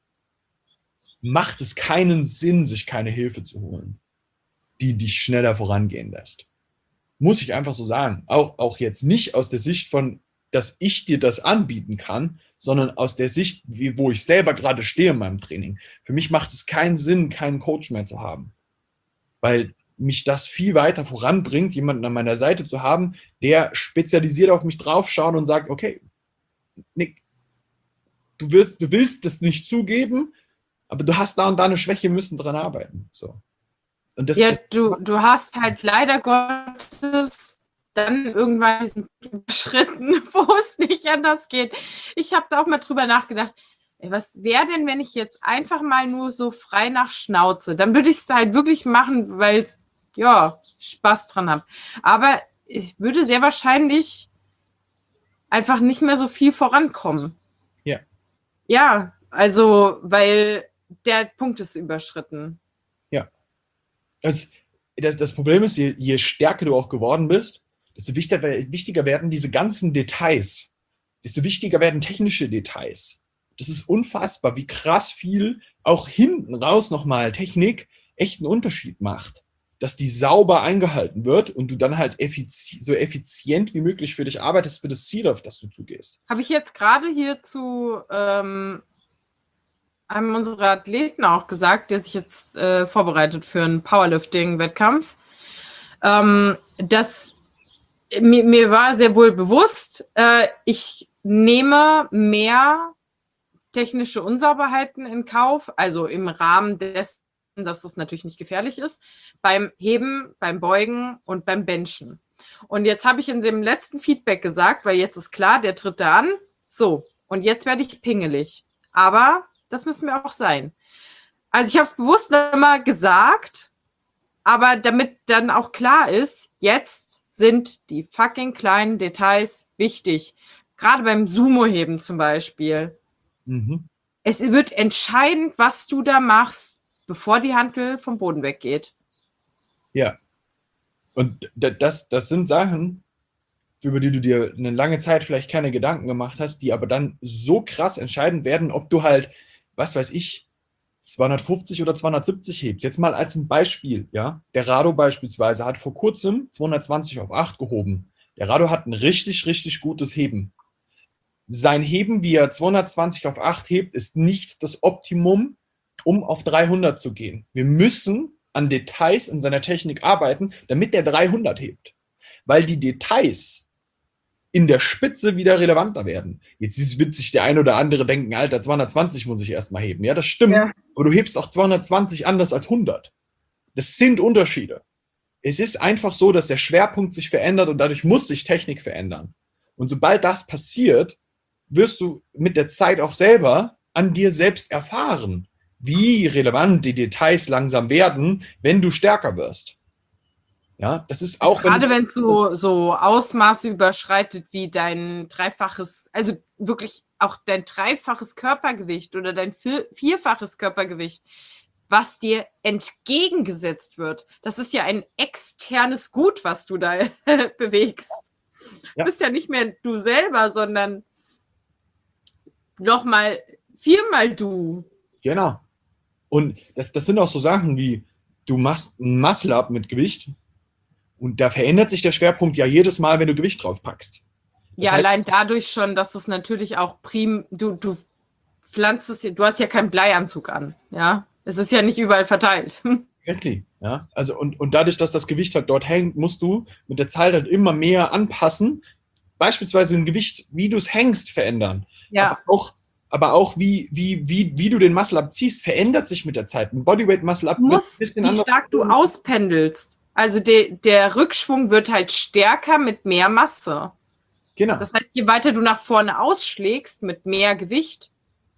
Speaker 1: macht es keinen Sinn, sich keine Hilfe zu holen, die dich schneller vorangehen lässt. Muss ich einfach so sagen. Auch, auch jetzt nicht aus der Sicht von, dass ich dir das anbieten kann, sondern aus der Sicht, wie, wo ich selber gerade stehe in meinem Training. Für mich macht es keinen Sinn, keinen Coach mehr zu haben. Weil mich das viel weiter voranbringt, jemanden an meiner Seite zu haben, der spezialisiert auf mich draufschaut und sagt, okay, Nick, du willst, du willst das nicht zugeben, aber du hast da und da eine Schwäche, wir müssen dran arbeiten. So. Und das,
Speaker 2: Ja,
Speaker 1: das,
Speaker 2: du, du hast halt leider Gottes dann irgendwann diesen Schritten, wo es nicht anders geht. Ich habe da auch mal drüber nachgedacht, ey, was wäre denn, wenn ich jetzt einfach mal nur so frei nach Schnauze, dann würde ich es halt wirklich machen, weil ich ja, Spaß dran habe. Aber ich würde sehr wahrscheinlich einfach nicht mehr so viel vorankommen.
Speaker 1: Ja.
Speaker 2: Ja, also, weil der Punkt ist überschritten.
Speaker 1: Ja. Das, das, das Problem ist, je, je stärker du auch geworden bist, desto wichtiger, wichtiger werden diese ganzen Details. Desto wichtiger werden technische Details. Das ist unfassbar, wie krass viel auch hinten raus nochmal Technik echt einen Unterschied macht. Dass die sauber eingehalten wird und du dann halt effizi- so effizient wie möglich für dich arbeitest, für das Ziel, auf das du zugehst.
Speaker 2: Habe ich jetzt gerade hier zu ähm, einem unserer Athleten auch gesagt, der sich jetzt äh, vorbereitet für einen Powerlifting-Wettkampf, ähm, dass mir, mir war sehr wohl bewusst, äh, ich nehme mehr technische Unsauberheiten in Kauf, also im Rahmen dessen, dass das natürlich nicht gefährlich ist, beim Heben, beim Beugen und beim Benchen. Und jetzt habe ich in dem letzten Feedback gesagt, weil jetzt ist klar, der tritt da an, so, und jetzt werde ich pingelig. Aber das müssen wir auch sein. Also ich habe es bewusst immer gesagt, aber damit dann auch klar ist, jetzt sind die fucking kleinen Details wichtig. Gerade beim Sumo-Heben zum Beispiel.
Speaker 1: Mhm.
Speaker 2: Es wird entscheidend, was du da machst, bevor die Hantel vom Boden weggeht.
Speaker 1: Ja. Und das, das sind Sachen, über die du dir eine lange Zeit vielleicht keine Gedanken gemacht hast, die aber dann so krass entscheidend werden, ob du halt, was weiß ich, zweihundertfünfzig oder zweihundertsiebzig hebst. Jetzt mal als ein Beispiel, ja. Der Rado beispielsweise hat vor kurzem zweihundertzwanzig auf acht gehoben. Der Rado hat ein richtig, richtig gutes Heben. Sein Heben, wie er zweihundertzwanzig auf acht hebt, ist nicht das Optimum, um auf dreihundert zu gehen. Wir müssen an Details in seiner Technik arbeiten, damit der dreihundert hebt. Weil die Details in der Spitze wieder relevanter werden. Jetzt wird sich der ein oder andere denken, Alter, zweihundertzwanzig muss ich erstmal heben. Ja, das stimmt, ja. Aber du hebst auch zweihundertzwanzig anders als hundert. Das sind Unterschiede. Es ist einfach so, dass der Schwerpunkt sich verändert und dadurch muss sich Technik verändern. Und sobald das passiert, wirst du mit der Zeit auch selber an dir selbst erfahren, wie relevant die Details langsam werden, wenn du stärker wirst. Ja, das ist auch.
Speaker 2: Gerade wenn es so, so Ausmaße überschreitet wie dein dreifaches, also wirklich auch dein dreifaches Körpergewicht oder dein vier, vierfaches Körpergewicht, was dir entgegengesetzt wird. Das ist ja ein externes Gut, was du da bewegst. Ja. Du bist ja nicht mehr du selber, sondern nochmal viermal du.
Speaker 1: Genau. Und das, das sind auch so Sachen wie, du machst ein Muscle-Up mit Gewicht und da verändert sich der Schwerpunkt ja jedes Mal, wenn du Gewicht drauf packst. Das
Speaker 2: Ja,
Speaker 1: heißt,
Speaker 2: allein dadurch schon, dass du es natürlich auch prim, du, du pflanzt es, du hast ja keinen Bleianzug an, ja. Es ist ja nicht überall verteilt.
Speaker 1: Exactly, ja. Also und, und dadurch, dass das Gewicht halt dort hängt, musst du mit der Zeit halt immer mehr anpassen. Beispielsweise ein Gewicht, wie du es hängst, verändern.
Speaker 2: Ja.
Speaker 1: Aber auch, aber auch wie, wie, wie, wie du den Muscle-Up ziehst, verändert sich mit der Zeit. Ein Bodyweight-Muscle-Up
Speaker 2: Du
Speaker 1: wird
Speaker 2: musst,
Speaker 1: ein bisschen
Speaker 2: wie
Speaker 1: anders.
Speaker 2: stark du auspendelst. Also de, der Rückschwung wird halt stärker mit mehr Masse.
Speaker 1: Genau.
Speaker 2: Das heißt, je weiter du nach vorne ausschlägst mit mehr Gewicht,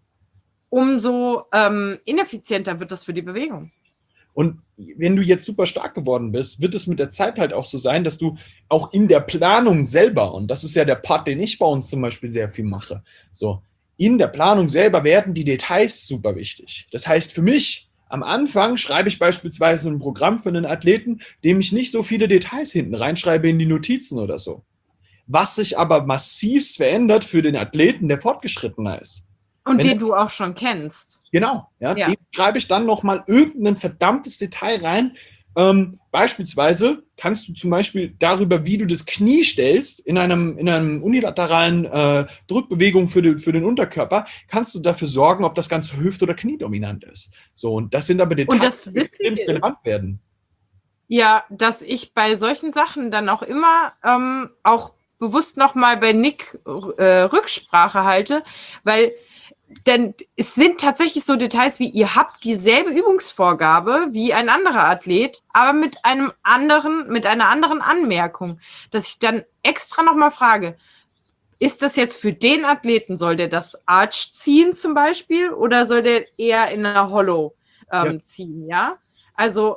Speaker 2: umso ähm, ineffizienter wird das für die Bewegung.
Speaker 1: Und wenn du jetzt super stark geworden bist, wird es mit der Zeit halt auch so sein, dass du auch in der Planung selber, und das ist ja der Part, den ich bei uns zum Beispiel sehr viel mache, so, in der Planung selber werden die Details super wichtig. Das heißt für mich, am Anfang schreibe ich beispielsweise ein Programm für einen Athleten, dem ich nicht so viele Details hinten reinschreibe in die Notizen oder so. Was sich aber massivst verändert für den Athleten, der fortgeschrittener ist.
Speaker 2: Und
Speaker 1: Wenn
Speaker 2: den du auch schon kennst.
Speaker 1: Genau, ja,
Speaker 2: Ja.
Speaker 1: dem schreibe ich dann nochmal irgendein verdammtes Detail rein. Ähm, beispielsweise kannst du zum Beispiel darüber, wie du das Knie stellst, in einem, in einem unilateralen äh, Drückbewegung für, den, für den Unterkörper, kannst du dafür sorgen, ob das Ganze Hüft- oder Kniedominant ist. So, und das sind aber Details, die extrem relevant werden.
Speaker 2: Ja, dass ich bei solchen Sachen dann auch immer ähm, auch bewusst nochmal bei Nick äh, Rücksprache halte, weil denn es sind tatsächlich so Details wie, ihr habt dieselbe Übungsvorgabe wie ein anderer Athlet, aber mit einem anderen, mit einer anderen Anmerkung, dass ich dann extra nochmal frage, ist das jetzt für den Athleten, soll der das Arch ziehen zum Beispiel oder soll der eher in einer Hollow ähm, ja. ziehen, ja? Also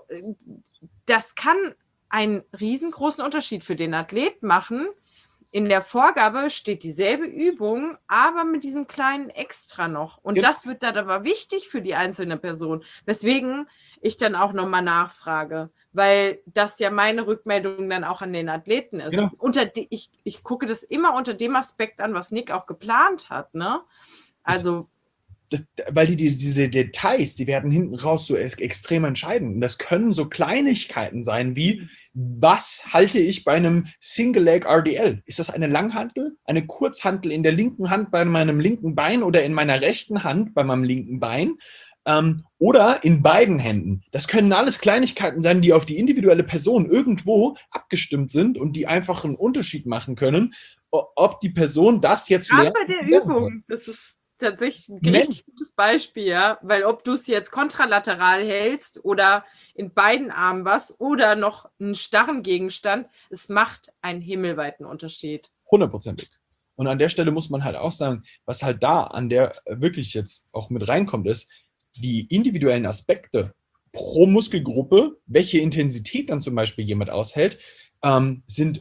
Speaker 2: das kann einen riesengroßen Unterschied für den Athlet machen. In der Vorgabe steht dieselbe Übung, aber mit diesem kleinen Extra noch. Und ja. das wird dann aber wichtig für die einzelne Person, weswegen ich dann auch nochmal nachfrage, weil das ja meine Rückmeldung dann auch an den Athleten ist. Genau. Unter die, ich, ich gucke das immer unter dem Aspekt an, was Nick auch geplant hat, ne? Also...
Speaker 1: Das, weil die, die, diese Details, die werden hinten raus so extrem entscheidend. Und das können so Kleinigkeiten sein wie, was halte ich bei einem Single-Leg-R D L? Ist das eine Langhantel, eine Kurzhantel in der linken Hand bei meinem linken Bein oder in meiner rechten Hand bei meinem linken Bein? Ähm, oder in beiden Händen. Das können alles Kleinigkeiten sein, die auf die individuelle Person irgendwo abgestimmt sind und die einfach einen Unterschied machen können, ob die Person das jetzt
Speaker 2: Gerade
Speaker 1: lernt.
Speaker 2: bei der Übung, das ist tatsächlich ein Mensch. Richtig gutes Beispiel, ja, weil ob du es jetzt kontralateral hältst oder in beiden Armen was oder noch einen starren Gegenstand, es macht einen himmelweiten Unterschied.
Speaker 1: Hundertprozentig. Und an der Stelle muss man halt auch sagen, was halt da an der wirklich jetzt auch mit reinkommt, ist, die individuellen Aspekte pro Muskelgruppe, welche Intensität dann zum Beispiel jemand aushält, ähm, sind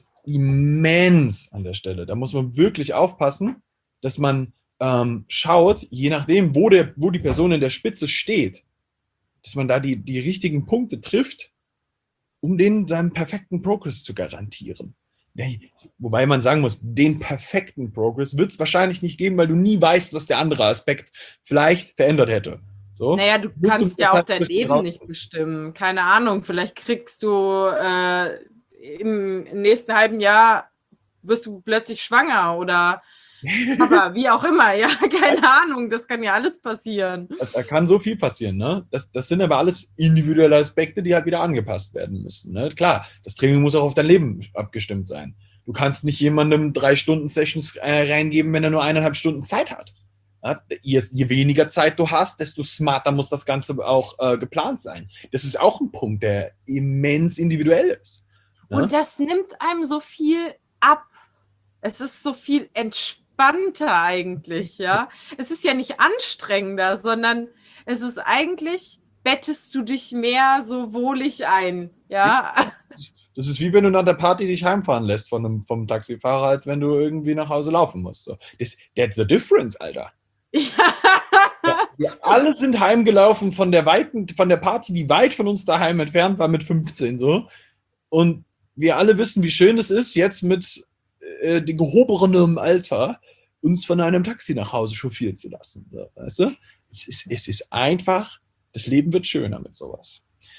Speaker 1: immens an der Stelle. Da muss man wirklich aufpassen, dass man ähm, schaut, je nachdem, wo, der, wo die Person in der Spitze steht, dass man da die, die richtigen Punkte trifft, um denen seinen perfekten Progress zu garantieren. Wobei man sagen muss, den perfekten Progress wird es wahrscheinlich nicht geben, weil du nie weißt, was der andere Aspekt vielleicht verändert hätte. So.
Speaker 2: Naja, du Musst kannst du ja auch dein Leben nicht bestimmen. Keine Ahnung, vielleicht kriegst du äh, im, im nächsten halben Jahr wirst du plötzlich schwanger oder aber wie auch immer, ja, keine Ahnung, das kann ja alles passieren.
Speaker 1: Da, da kann so viel passieren, ne? Das, das sind aber alles individuelle Aspekte, die halt wieder angepasst werden müssen, ne? Klar, das Training muss auch auf dein Leben abgestimmt sein. Du kannst nicht jemandem drei Stunden Sessions äh, reingeben, wenn er nur eineinhalb Stunden Zeit hat. Ja? Je, je weniger Zeit du hast, desto smarter muss das Ganze auch äh, geplant sein. Das ist auch ein Punkt, der immens individuell ist.
Speaker 2: Ne? Und das nimmt einem so viel ab. Es ist so viel entspannter. Entspannter eigentlich, ja. Es ist ja nicht anstrengender, sondern es ist eigentlich, bettest du dich mehr so wohlig ein, ja.
Speaker 1: Das ist wie wenn du nach der Party dich heimfahren lässt von einem, vom Taxifahrer, als wenn du irgendwie nach Hause laufen musst. So. Das, that's the difference, Alter. Ja. Ja, wir alle sind heimgelaufen von der weiten, von der Party, die weit von uns daheim entfernt war mit fünfzehn so. Und wir alle wissen, wie schön es ist, jetzt mit äh, dem gehobenen Alter uns von einem Taxi nach Hause chauffieren zu lassen. So, weißt du? Es ist, es ist einfach, das Leben wird schöner mit sowas.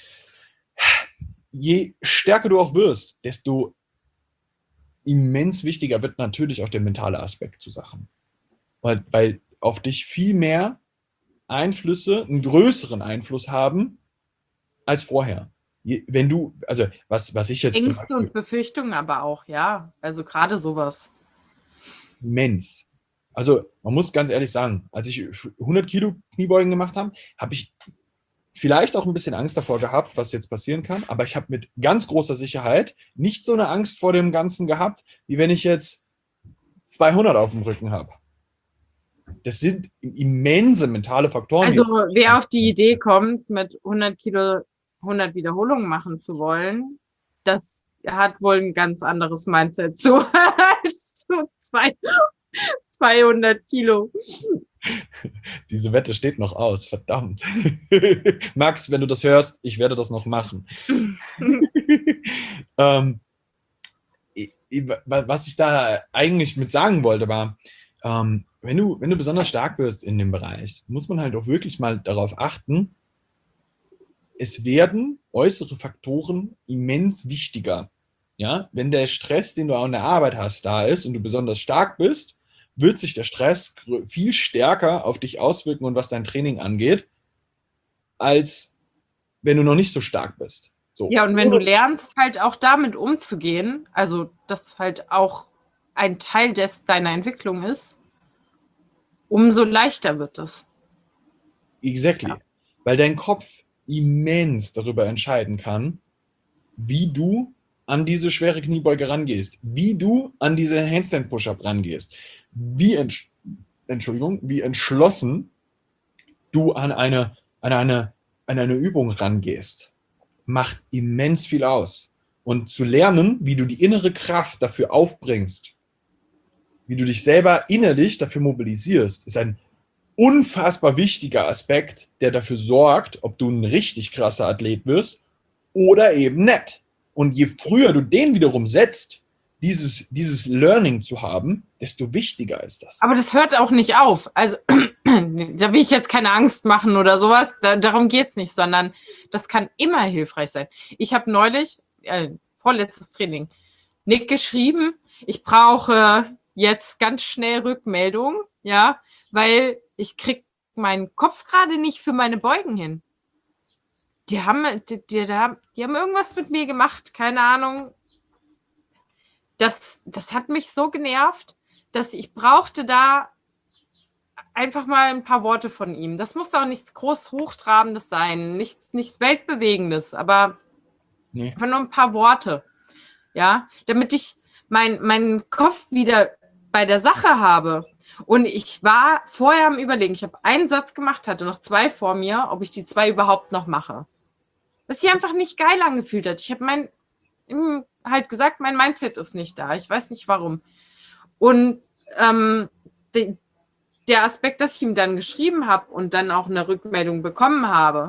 Speaker 1: Je stärker du auch wirst, desto immens wichtiger wird natürlich auch der mentale Aspekt zu Sachen. Weil, weil auf dich viel mehr Einflüsse, einen größeren Einfluss haben als vorher. Je, wenn du, also was, was ich jetzt...
Speaker 2: Ängste und Befürchtungen aber auch, ja. Also gerade sowas.
Speaker 1: Immens. Also man muss ganz ehrlich sagen, als ich hundert Kilo Kniebeugen gemacht habe, habe ich vielleicht auch ein bisschen Angst davor gehabt, was jetzt passieren kann, aber ich habe mit ganz großer Sicherheit nicht so eine Angst vor dem Ganzen gehabt, wie wenn ich jetzt zweihundert auf dem Rücken habe. Das sind immense mentale Faktoren.
Speaker 2: Also wer auf die Idee kommt, mit hundert Kilo hundert Wiederholungen machen zu wollen, das hat wohl ein ganz anderes Mindset zu als zu zweihundert Kilo.
Speaker 1: Diese Wette steht noch aus, verdammt. Max, wenn du das hörst, ich werde das noch machen. ähm, was ich da eigentlich mit sagen wollte, war, ähm, wenn du, wenn du besonders stark wirst in dem Bereich, muss man halt auch wirklich mal darauf achten, es werden äußere Faktoren immens wichtiger. Ja? Wenn der Stress, den du an der Arbeit hast, da ist und du besonders stark bist, wird sich der Stress viel stärker auf dich auswirken und was dein Training angeht, als wenn du noch nicht so stark bist. So.
Speaker 2: Ja, und wenn du lernst, halt auch damit umzugehen, also das halt auch ein Teil des, deiner Entwicklung ist, umso leichter wird es.
Speaker 1: Exactly. Ja. Weil dein Kopf immens darüber entscheiden kann, wie du an diese schwere Kniebeuge rangehst, wie du an diese Handstand-Push-Up rangehst, wie, entsch Entschuldigung, wie entschlossen du an eine, an, eine, an eine Übung rangehst, macht immens viel aus. Und zu lernen, wie du die innere Kraft dafür aufbringst, wie du dich selber innerlich dafür mobilisierst, ist ein unfassbar wichtiger Aspekt, der dafür sorgt, ob du ein richtig krasser Athlet wirst oder eben nicht. Und je früher du den wiederum setzt, dieses, dieses Learning zu haben, desto wichtiger ist das.
Speaker 2: Aber das hört auch nicht auf. Also da will ich jetzt keine Angst machen oder sowas. Da, darum geht es nicht, sondern das kann immer hilfreich sein. Ich habe neulich, äh, vorletztes Training, Nick geschrieben, ich brauche jetzt ganz schnell Rückmeldung, ja, weil ich kriege meinen Kopf gerade nicht für meine Beugen hin. Die haben, die, die, die haben irgendwas mit mir gemacht, keine Ahnung. Das, das hat mich so genervt, dass ich brauchte da einfach mal ein paar Worte von ihm. Das muss auch nichts groß Hochtrabendes sein, nichts, nichts Weltbewegendes, aber nee. Einfach nur ein paar Worte, ja, damit ich mein, meinen Kopf wieder bei der Sache habe. Und ich war vorher am Überlegen, ich habe einen Satz gemacht, hatte noch zwei vor mir, ob ich die zwei überhaupt noch mache. Was sich einfach nicht geil angefühlt hat. Ich habe mein, halt gesagt, mein Mindset ist nicht da. Ich weiß nicht warum. Und ähm, de, der Aspekt, dass ich ihm dann geschrieben habe und dann auch eine Rückmeldung bekommen habe,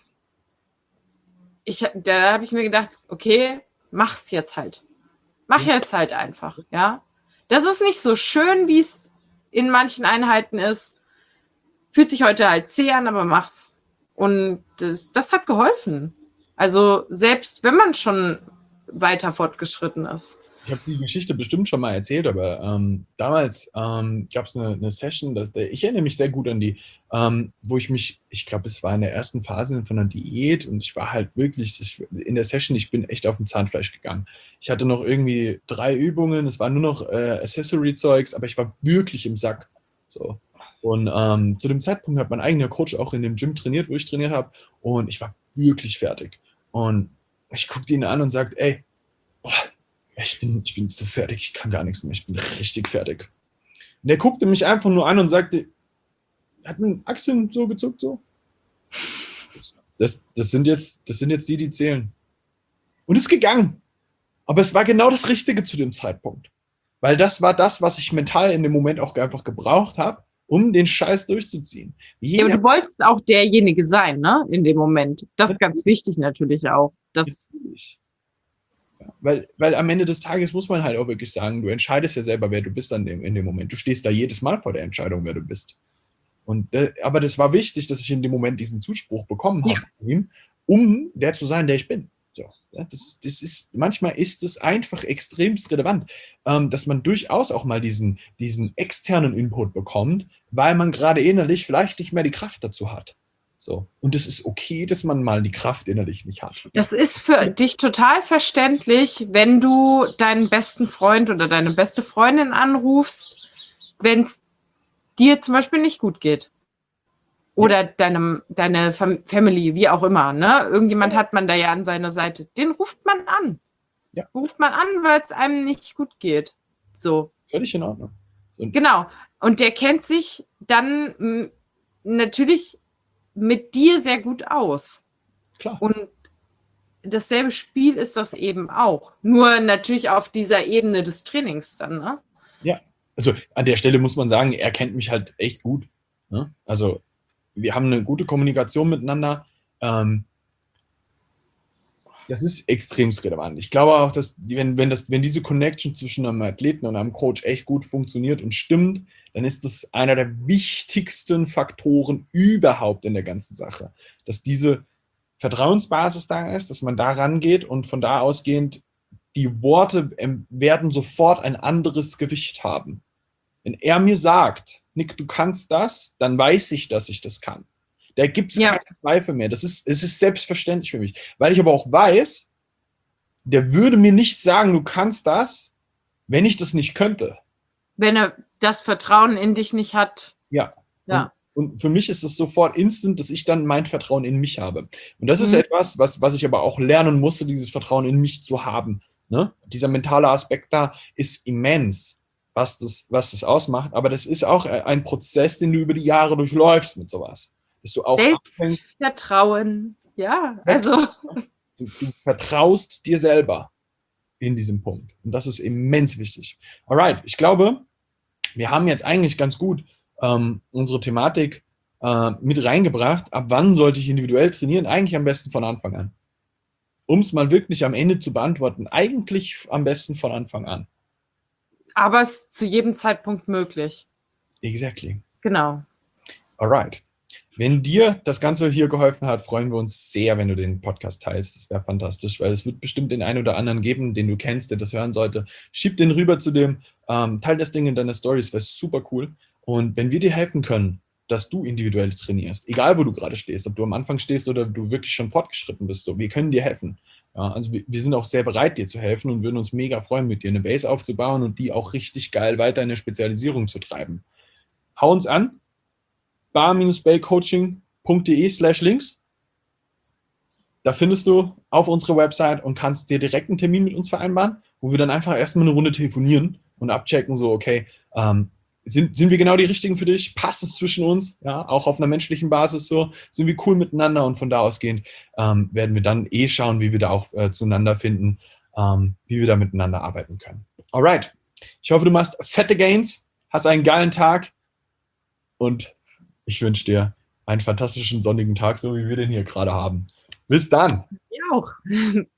Speaker 2: ich, da habe ich mir gedacht, okay, mach's jetzt halt. Mach jetzt halt einfach, ja. Das ist nicht so schön, wie es in manchen Einheiten ist. Fühlt sich heute halt zäh an, aber mach's. Und das, das hat geholfen. Also selbst wenn man schon weiter fortgeschritten ist.
Speaker 1: Ich habe die Geschichte bestimmt schon mal erzählt, aber ähm, damals ähm, gab es eine, eine Session, dass der, ich erinnere mich sehr gut an die, ähm, wo ich mich, ich glaube, es war in der ersten Phase von einer Diät und ich war halt wirklich, ich, in der Session, ich bin echt auf dem Zahnfleisch gegangen. Ich hatte noch irgendwie drei Übungen, es war nur noch äh, Accessory-Zeugs, aber ich war wirklich im Sack. So. Und ähm, zu dem Zeitpunkt hat mein eigener Coach auch in dem Gym trainiert, wo ich trainiert habe und ich war wirklich fertig. Und ich guckte ihn an und sagte, ey, boah, Ich bin, ich bin so fertig, ich kann gar nichts mehr, ich bin richtig fertig. Und er guckte mich einfach nur an und sagte, hat mit den Achseln so gezuckt, so. Das, das, das, sind jetzt, das sind jetzt die, die zählen. Und ist gegangen. Aber es war genau das Richtige zu dem Zeitpunkt. Weil das war das, was ich mental in dem Moment auch einfach gebraucht habe, um den Scheiß durchzuziehen.
Speaker 2: Ja, aber du wolltest auch derjenige sein, ne, in dem Moment. Das ist ganz wichtig natürlich auch. Das
Speaker 1: Weil, weil am Ende des Tages muss man halt auch wirklich sagen, du entscheidest ja selber, wer du bist an dem, in dem Moment. Du stehst da jedes Mal vor der Entscheidung, wer du bist. Und, äh, aber das war wichtig, dass ich in dem Moment diesen Zuspruch bekommen habe, ja. um der zu sein, der ich bin. So, ja, das, das ist, manchmal ist es einfach extremst relevant, ähm, dass man durchaus auch mal diesen, diesen externen Input bekommt, weil man gerade innerlich vielleicht nicht mehr die Kraft dazu hat. So. Und es ist okay, dass man mal die Kraft innerlich nicht hat.
Speaker 2: Das ist für dich total verständlich, wenn du deinen besten Freund oder deine beste Freundin anrufst, wenn es dir zum Beispiel nicht gut geht. Oder deinem, deine Fam- Family, wie auch immer. Ne? Irgendjemand hat man da ja an seiner Seite. Den ruft man an.
Speaker 1: Ja.
Speaker 2: Ruft man an, weil es einem nicht gut geht. So.
Speaker 1: Völlig in Ordnung. Und
Speaker 2: genau. Und der kennt sich dann m, natürlich mit dir sehr gut aus.
Speaker 1: Klar.
Speaker 2: Und dasselbe Spiel ist das eben auch. Nur natürlich auf dieser Ebene des Trainings dann, ne?
Speaker 1: Ja, also an der Stelle muss man sagen, er kennt mich halt echt gut. Ne? Also wir haben eine gute Kommunikation miteinander. Ähm, das ist extrem relevant. Ich glaube auch, dass wenn, wenn, das, wenn diese Connection zwischen einem Athleten und einem Coach echt gut funktioniert und stimmt, dann ist das einer der wichtigsten Faktoren überhaupt in der ganzen Sache. Dass diese Vertrauensbasis da ist, dass man da rangeht und von da ausgehend die Worte werden sofort ein anderes Gewicht haben. Wenn er mir sagt, Nick, du kannst das, dann weiß ich, dass ich das kann. Da gibt es ja. keine Zweifel mehr. Das ist, es ist selbstverständlich für mich. Weil ich aber auch weiß, der würde mir nicht sagen, du kannst das, wenn ich das nicht könnte.
Speaker 2: Wenn er das Vertrauen in dich nicht hat.
Speaker 1: Ja.
Speaker 2: Ja.
Speaker 1: Und, und für mich ist es sofort instant, dass ich dann mein Vertrauen in mich habe. Und das mhm. ist etwas, was, was ich aber auch lernen musste, dieses Vertrauen in mich zu haben. Ne? Dieser mentale Aspekt da ist immens, was das, was das ausmacht. Aber das ist auch ein Prozess, den du über die Jahre durchläufst mit sowas. Dass du auch
Speaker 2: Selbstvertrauen. Ja, also.
Speaker 1: Du, du vertraust dir selber in diesem Punkt. Und das ist immens wichtig. Alright, ich glaube, wir haben jetzt eigentlich ganz gut ähm, unsere Thematik äh, mit reingebracht. Ab wann sollte ich individuell trainieren? Eigentlich am besten von Anfang an. Um es mal wirklich am Ende zu beantworten, eigentlich am besten von Anfang an.
Speaker 2: Aber es ist zu jedem Zeitpunkt möglich.
Speaker 1: Exactly.
Speaker 2: Genau.
Speaker 1: Alright. Wenn dir das Ganze hier geholfen hat, freuen wir uns sehr, wenn du den Podcast teilst. Das wäre fantastisch, weil es wird bestimmt den einen oder anderen geben, den du kennst, der das hören sollte. Schieb den rüber zu dem, ähm, teil das Ding in deiner Stories, wäre super cool. Und wenn wir dir helfen können, dass du individuell trainierst, egal wo du gerade stehst, ob du am Anfang stehst oder du wirklich schon fortgeschritten bist, so, wir können dir helfen. Ja, also wir, wir sind auch sehr bereit, dir zu helfen und würden uns mega freuen, mit dir eine Base aufzubauen und die auch richtig geil weiter in eine Spezialisierung zu treiben. Hau uns an. bar-bellcoaching.de slash links. Da findest du auf unsere Website und kannst dir direkt einen Termin mit uns vereinbaren, wo wir dann einfach erstmal eine Runde telefonieren und abchecken, so, okay, ähm, sind, sind wir genau die Richtigen für dich? Passt es zwischen uns? Ja, auch auf einer menschlichen Basis so? Sind wir cool miteinander? Und von da ausgehend ähm, werden wir dann eh schauen, wie wir da auch äh, zueinander finden, ähm, wie wir da miteinander arbeiten können. Alright. Ich hoffe, du machst fette Gains, hast einen geilen Tag und ich wünsche dir einen fantastischen sonnigen Tag, so wie wir den hier gerade haben. Bis dann.
Speaker 2: Ich auch.